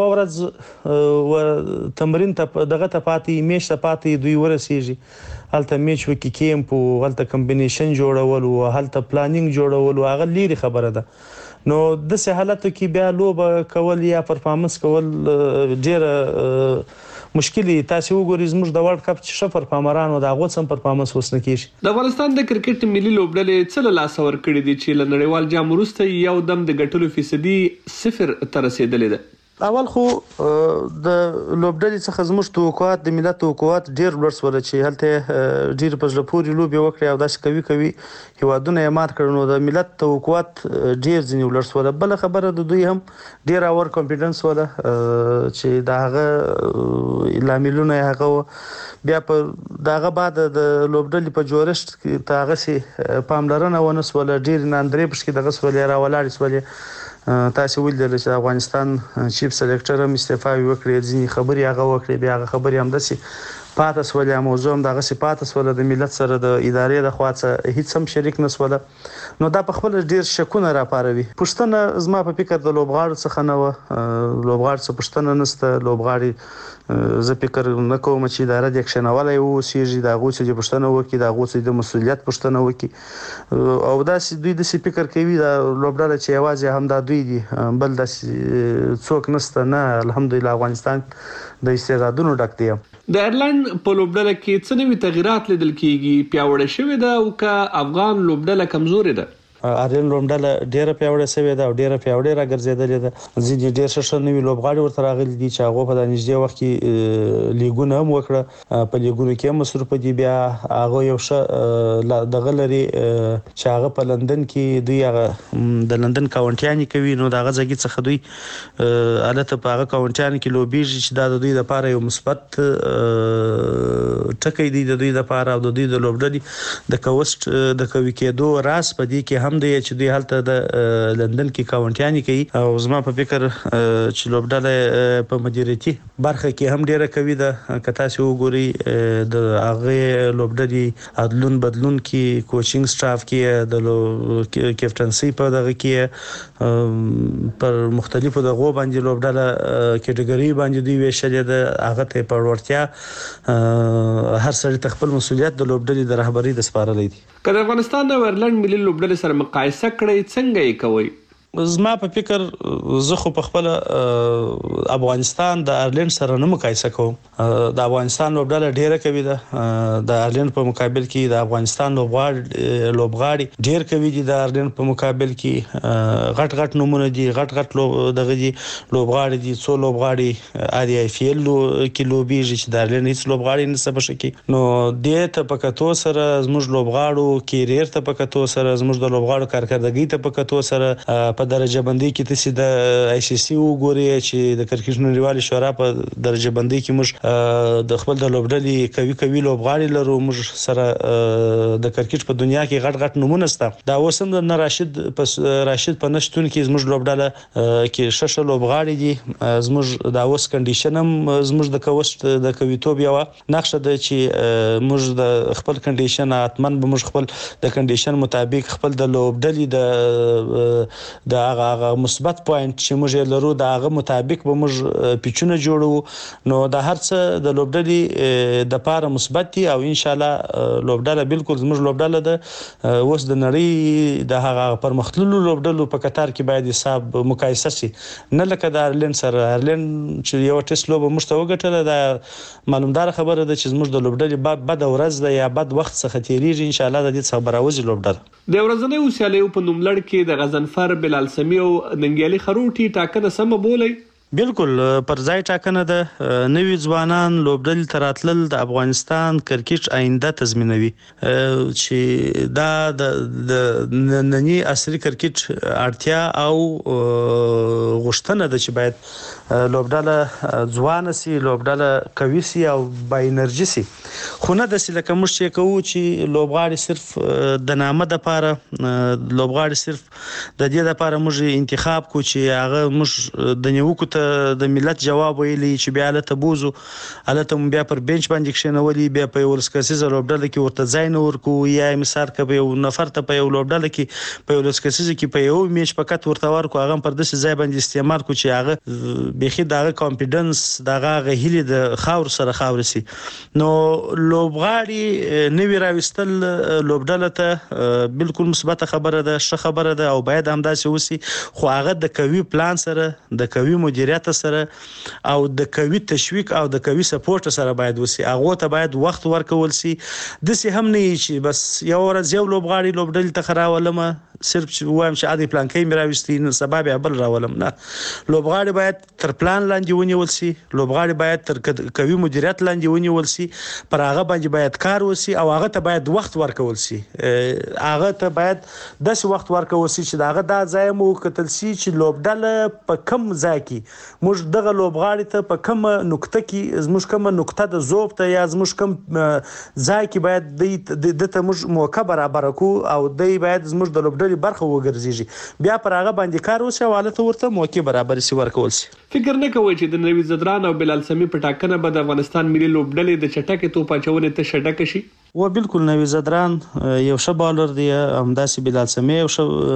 ورځ تمرین ته دغه ته پاتې میش ته پاتې دوی ورسیږي، هلته میچ وکي کیمپ او هلته کمبینیشن جوړول او هلته پلانینګ جوړول، هغه لیري خبره ده. نو د سه حالت کې بیا لوبه کول یا پرفارمنس کول ډیره مشکلي. تاسو وګورئ زموږ د ورلد کپ چې شفر پامران او د هغه سم پرفارمنس وسنه کیږي. د افغانستان د کرکټ ملي لوبډلې څه له لاس ور کړی دي چې له نړیوال جام وروسته یو دم د ګټلو فیصدي صفر ته رسیدلې ده؟ اول خو د لوبډلې څخه زموږ توقعات د ملت توقعات ډیر لوړ سول چې هلته ډیر په ځلپوري لوبي وکړي او داسې کوي کوي هیوادونه یې مات کړنو. د ملت توقعات ډیر ځینې لوړ سول. بل خبره د دوی هم ډیر اور کانفیډنس ولا چې داغه لاملونه هغه بیا په داغه بعد د لوبډلې په جوړښت کې تاغه سي پاملرنه ونسول. ډیر ناندرې پښ کې دغه سول را ولاړ سول. تاسو ویل چې افغانستان چیف سلیکټر هم استعفا وکړي، ځینې خبري هغه وکړي، بیا هغه خبري هم دسي پاتې سول. موضوع هم دغه سي پاتې سول. د ملت سره د ادارې د خواڅه هیڅ هم شریک نسول. نو دا په خپل ډیر شکونه را پاروي. پښتنه زما په فکر د لوبغاړو څخه نه و، لوبغاړو څخه پښتنه نسته. لوبغاړي زه فکر نه کوم چې اداره د اکشن اولای وو سیږي دا غوڅ د پښتنه وکي، دا غوڅ د مسولیت پښتنه وکي او دا دوی د سی فکر کوي دا لوبډاله چې आवाज هم دا دوی دي، بل د څوک نسته. نه الحمدلله افغانستان د استعدادونو ډک دی. د ایرلند په لوبډله کې څه نوي تغیرات لیدل کیږي؟ پیاوړی شوې ده او که افغان لوبډله کمزورې ده؟ ارین لوبډله ډیره پیاوړې شوې ده او ډیره پیاوړې راګرځېدلې ده. ځینې ډیر ښه نوي لوبغاړي ورته راغلي دي چې هغه په د نږدې وخت کې لیګونه هم وکړه، په لیګونو کې هم مصروف دي. بیا هغه یو ښه دغه لري چې هغه په لندن کې دوی هغه د لندن کاونټیانی کوي، نو دغه ځای څخه دوی البته په هغه کاونټیانی کې لوبیږي چې دا د دوی لپاره یو مثبت ټکی دی د دوی لپاره او د دوی د لوبډلې د کوست د کوي کېدو راس په دې کې هم دی چې دوی هلته د لندن کې کاونټیانی کوي. او زما په فکر چې لوبډله په مدیریتي برخه کې هم ډیره کوي. د کتا سي وګوري د هغه لوبډلې عدلون بدلون کې کوچینګ سټاف کې د کیپټنسي په دغه کې پر مختلفو دغه باندې لوبډله کټګوري باندې دوی ویشلې ده. هغه ته په ورتیا هر سړي خپل مسولیت د لوبډلې د رهبری د سپارلې دي. کله افغانستان او ایرلند ملي لوبډلې سره مقایسه کړئ څنګه یې کوي؟ زما په فکر زه خو په خپل افغانستان د ایرلند سره نه مقایسه کوم. د افغانستان لوبډله ډیره کوي ده، د ایرلند په مقابل کې د افغانستان لوبغاړي لوبغاړي ډیر کوي دي. د ایرلند په مقابل کې غټ غټ نمونه دي، غټ غټ دغه دي لوبغاړي دي. څو لوبغاړي ادي آی پی ایل کې لوبیږي چې د ایرلند هیڅ لوبغاړي نه سبا شي. نو د ته پکاتو سره زموږ لوبغاړو کیریر ته پکاتو سره زموږ د لوبغاړو کارکردګۍ ته پکاتو سره په درجه بندي کې تاسو د آی سی سی وګوري چې د کرکټ نړیوال شورا په درجه بندي کې موږ د خپل د لوبډلې کوي کوي لوبغاړي لرو موږ سره د کرکټ په دنیا کې غټ غټ نمونه سته دا اوسم د راشد پس راشد په نشټون کې زموږ لوبډله کې شش لوبغاړي دي زموږ د اوس کنډیشن هم زموږ د کوست د کویتوب یو نقشه ده چې موږ د خپل کنډیشن اتمن به موږ خپل د کنډیشن مطابق خپل د لوبډلې د د هغه مثبت پوینټ چې موږ لرو د هغه مطابق به موږ پیچونه جوړو نو د هر څه د لوبډلې د پاره مثبت دي او ان شاء الله لوبډله بالکل زموږ لوبډله د اوس د نړۍ د هغه پرمختللو لوبډلو په قطار کې باید حساب مقایسه شي نه لکه د ارلند سره ارلند چې یو ټیسټ لوب مشته وګټله د معلومدار خبره ده چې زموږ د لوبډلې بد ورځ ده یا بد وخت څخه تیریږي ان شاء الله د دې څخه براوځي لوبډله د ورځنۍ وسیالو په نوملړ کې د غضنفر بلال سمی او ننګیالي خروټي ټاکنه سم بولي بالکل پر ځای ټاکنه ده نوې ځوانان لوبډلې تراتلل د افغانستان کرکټ آینده تضمینوي چې دا د نننی عصري کرکټ اړتیا او غوښتنه ده چې باید لوبډله ځوان سي لوبډله قوي سي او با انرژي سي خو نه د سلکه مش چې کوو چې لوبغاړي صرف د نامه د پاره لوبغاړي صرف د دې د پاره موږ انتخاب کو چې هغه موږ د نیوکو د ملت جواب ویلي چې بیا له تبوزو الته بیا پر بنچ باندې کښینولي بیا په ورسکسیزه لوبډله کې ورته ځای نه ورکو یا مثال کبه یو نفر ته په یو لوبډله کې په ورسکسیزه کې په یو میچ فقط ورته ورکو هغه پر داسې ځای باندې استعمال کو چې هغه بيخي دغه کانفیډنس دغه غهیلی د خاور سره خاور سي نو لوبغاړي نوی راوستل لوبډله ته بالکل مثبت خبره ده ښه خبره ده او باید همداسې وسی خو هغه د کوي پلان سره د کوي مدیریت سره او د کوي تشویق او د کوي سپورټ سره باید وسی هغه ته باید وخت ورکول سي د سي هم نه چې بس یو ورځ یو لوبغاړي لوبډل ته خراولم صرف چې وایم چې عادي پلان کې مراوستي نو سبب بل راولم نه لوبغاړي باید تر پلان لاندې ونیول سي لوبغاړي باید تر کوي مدیریت لاندې ونیول سي پر هغه باندې باید کار وسی او هغه ته باید وخت ورکول سي هغه ته باید داس وخت ورکول سي چې هغه د ځای مو کتل سي چې لوبډل په کم ځای کې موږ دغه لوبغاړي ته په کومه نقطه کې زموږ کومه نقطه د زوب ته یا زموږ کوم ځای کې باید د ته موږ موقع برابر کو او دای باید زموږ د لوبډلې برخه وګرځيږي بیا پر هغه باندې کار وسه حالت ورته موقع برابر سي ورکول سي فکر نه کوي چې د نوی زدران او بلال سمی په ټاکنه به د افغانستان ملي لوبډلې د چټکه توپ اچونې ته شډک شي و بالکل نوی زدران یو ښه بالر دی همداسې بلال سمی یو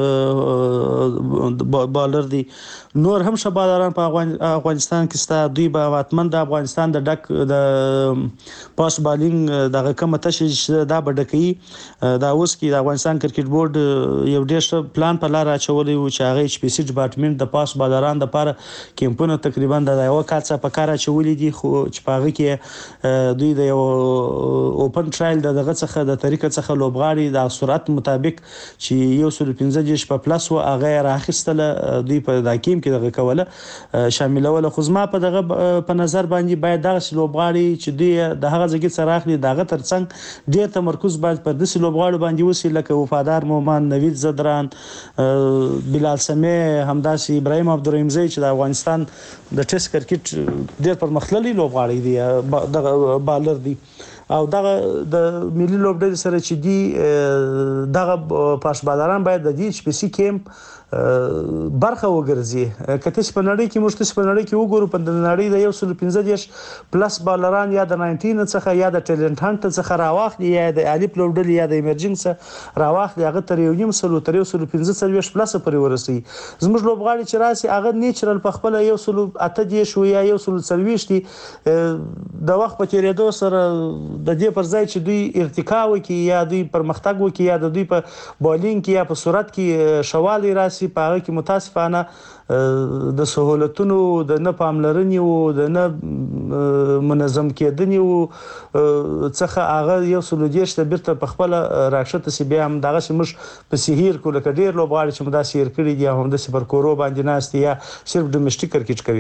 ښه بالر دی نور هم ښه بالران په افغانستان کې ستا دوی به واتمن د افغانستان د ډک د پاس بالینګ دغه کومه تشې دا بډکې دا اوس کې د افغانستان کرکټ بورډ یو ډېر ښه پلان په لار اچولې و چې هغه ایچ پی سی ډپارټمنټ د پاس بالران د لپاره کیمپونه تقریبا د یو کال څخه په کار اچولې دي خو چې په هغه کې دوی د یو اوپن ټرایل دغه څخه د طریقه څخه لوبغاړي د سرعت مطابق چې یو سل پنځه دیش په پلاس و هغه راخستله دوی په داکیم کې دغه کوله شاملول خو زما په دغه په نظر باندې باید دغه لوبغاړي چې دوی د هغه ځګي سره اخلي دغه ترڅنګ ډیر تمرکز باید پر دغه لوبغاړو باندې وسی لکه وفادار مومن نوید زدران بلال سمی همداسي ابراهيم عبدالرحیمزی چې د افغانستان د ټیسټ کرکټ ډیر پرمختللي لوبغاړي دي دغه بالر دي او دغه د ملي لوبډلې سره چې دی دغه پاسبالران باید د دې سپیسي کیمپ برخه وګرځي کته په نړۍ کې موږ په نړۍ کې وګورو په نړۍ د یو سل پنځه دیش پلس بالران یا د نولس څخه یا د ټیلنت هانت څخه راواخلي یا د الیپ لوبډلې یا د ایمرجنګ څخه راواخلي هغه تر یو نیم سل تر یو سل پنځه سل پلس پورې ورسي زموږ لوبغاړي چې راسي هغه نیچرل په خپل یو سل اته دیش یا یو سل سلويش دي د وخت په تیریدو سره د دې پر ځای چې دوی ارتقا وکي یا دوی پرمختګ وکي یا د دوی په بالینګ کې یا په سرعت کې شوالي راسي په هغه کې متاسفانه د سہولتونو د نه پاملرنې او د نه منظم کېدنې او څخه هغه یو سلودیش ته بیرته په خپل راکشته سی بیا هم دغه مش په سهیر کو لکه ډیر لوبغاړي چې مدا سیر کړی دي هم د سپر کورو باندې ناست یا صرف ډومېسټیک کرکټ کوي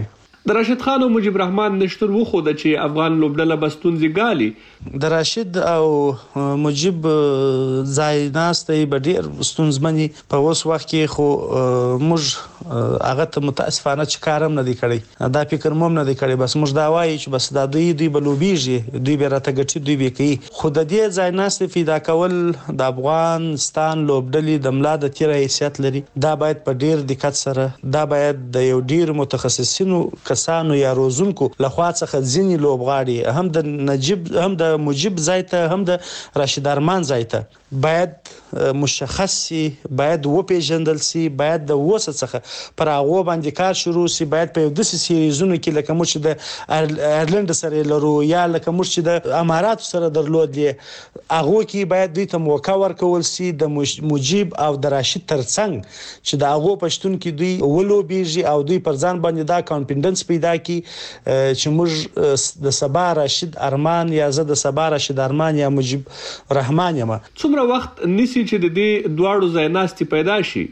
د راشد خان او مجيب رحمان نشتر وخوده چې افغان لوبډله بستونزي ګالي. د راشد او مجيب ځای ناستې به ډیر ستونزمنې په اوس وخت کې، خو موږ هغه ته متاسفانه چې کارم نه دی کړی، دا فکر مم نه دی کړی. بس موږ دا وایو چې بس دا دوی دوی بلوبیږي، دوی به راته ګټي، دوی به کوي. خو د دې ځای ناستې پیدا کول د افغانستان لوبډلې د ملا د تیر حیثیت لري. دا باید په ډیر دقت سره، دا باید د یو ډیر متخصصینو کسانو یا روزونکو لخوا څخه ځینې لوبغاړي هم د نجيب هم د مجيب ځای ته هم د راشد ارمان ځای ته باید مشخص سي، باید وپیژندل سي، باید د وسه څخه پر هغه باندې کار شروع سي. باید په داسې سیریزونو کې لکه موږ د ایرلند سره لرو یا لکه موږ چې د امارات سره درلودلې، هغه کې باید دوی ته موقع ورکول سي د مجيب او د راشد ترڅنګ چې د هغه پښتون کې دوی ولوبېږي او دوی پر ځان باندې دا کانفیډنس پیدا کړي چې موږ د سبا راشد ارمان یا زه د سبا راشد ارمان یا مجيب رحمان یم. څومره وخت نسی چې د دې دواړو ځای ناستې پیدا شي؟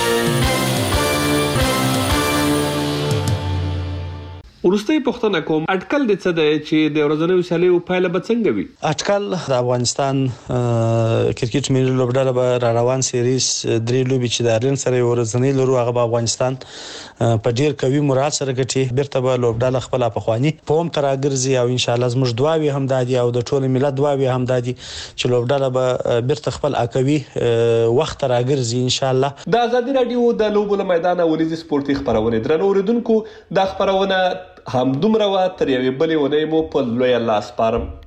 ورستۍ پوښتنه کوم، اټکل د څه دی چې د ورځنیو سیالیو پایله به څنګه وي؟ اټکل د افغانستان کرکټ ملي لوبډله به را روان سیریز درې لوبې چې د ایرلند سره ورځنی لرو، هغه به افغانستان په ډیر قوي مراد سره ګټي. بیرته به لوبډله خپل پخوانی پوم تر راګرځي او ان شاء الله زموږ دعاوي هم دادي او د ټول ملت دعاوي هم دادي چې لوبډله به بیرته خپل اکوي وخت راګرځي ان شاء الله. د ازادي رادیو د لوبو له میدانه ورځي سپورتي خبرونه درنو اوریدونکو، د خبرونه هم دومره و تر یوې بلې ونې مو په لوی الله سپارم.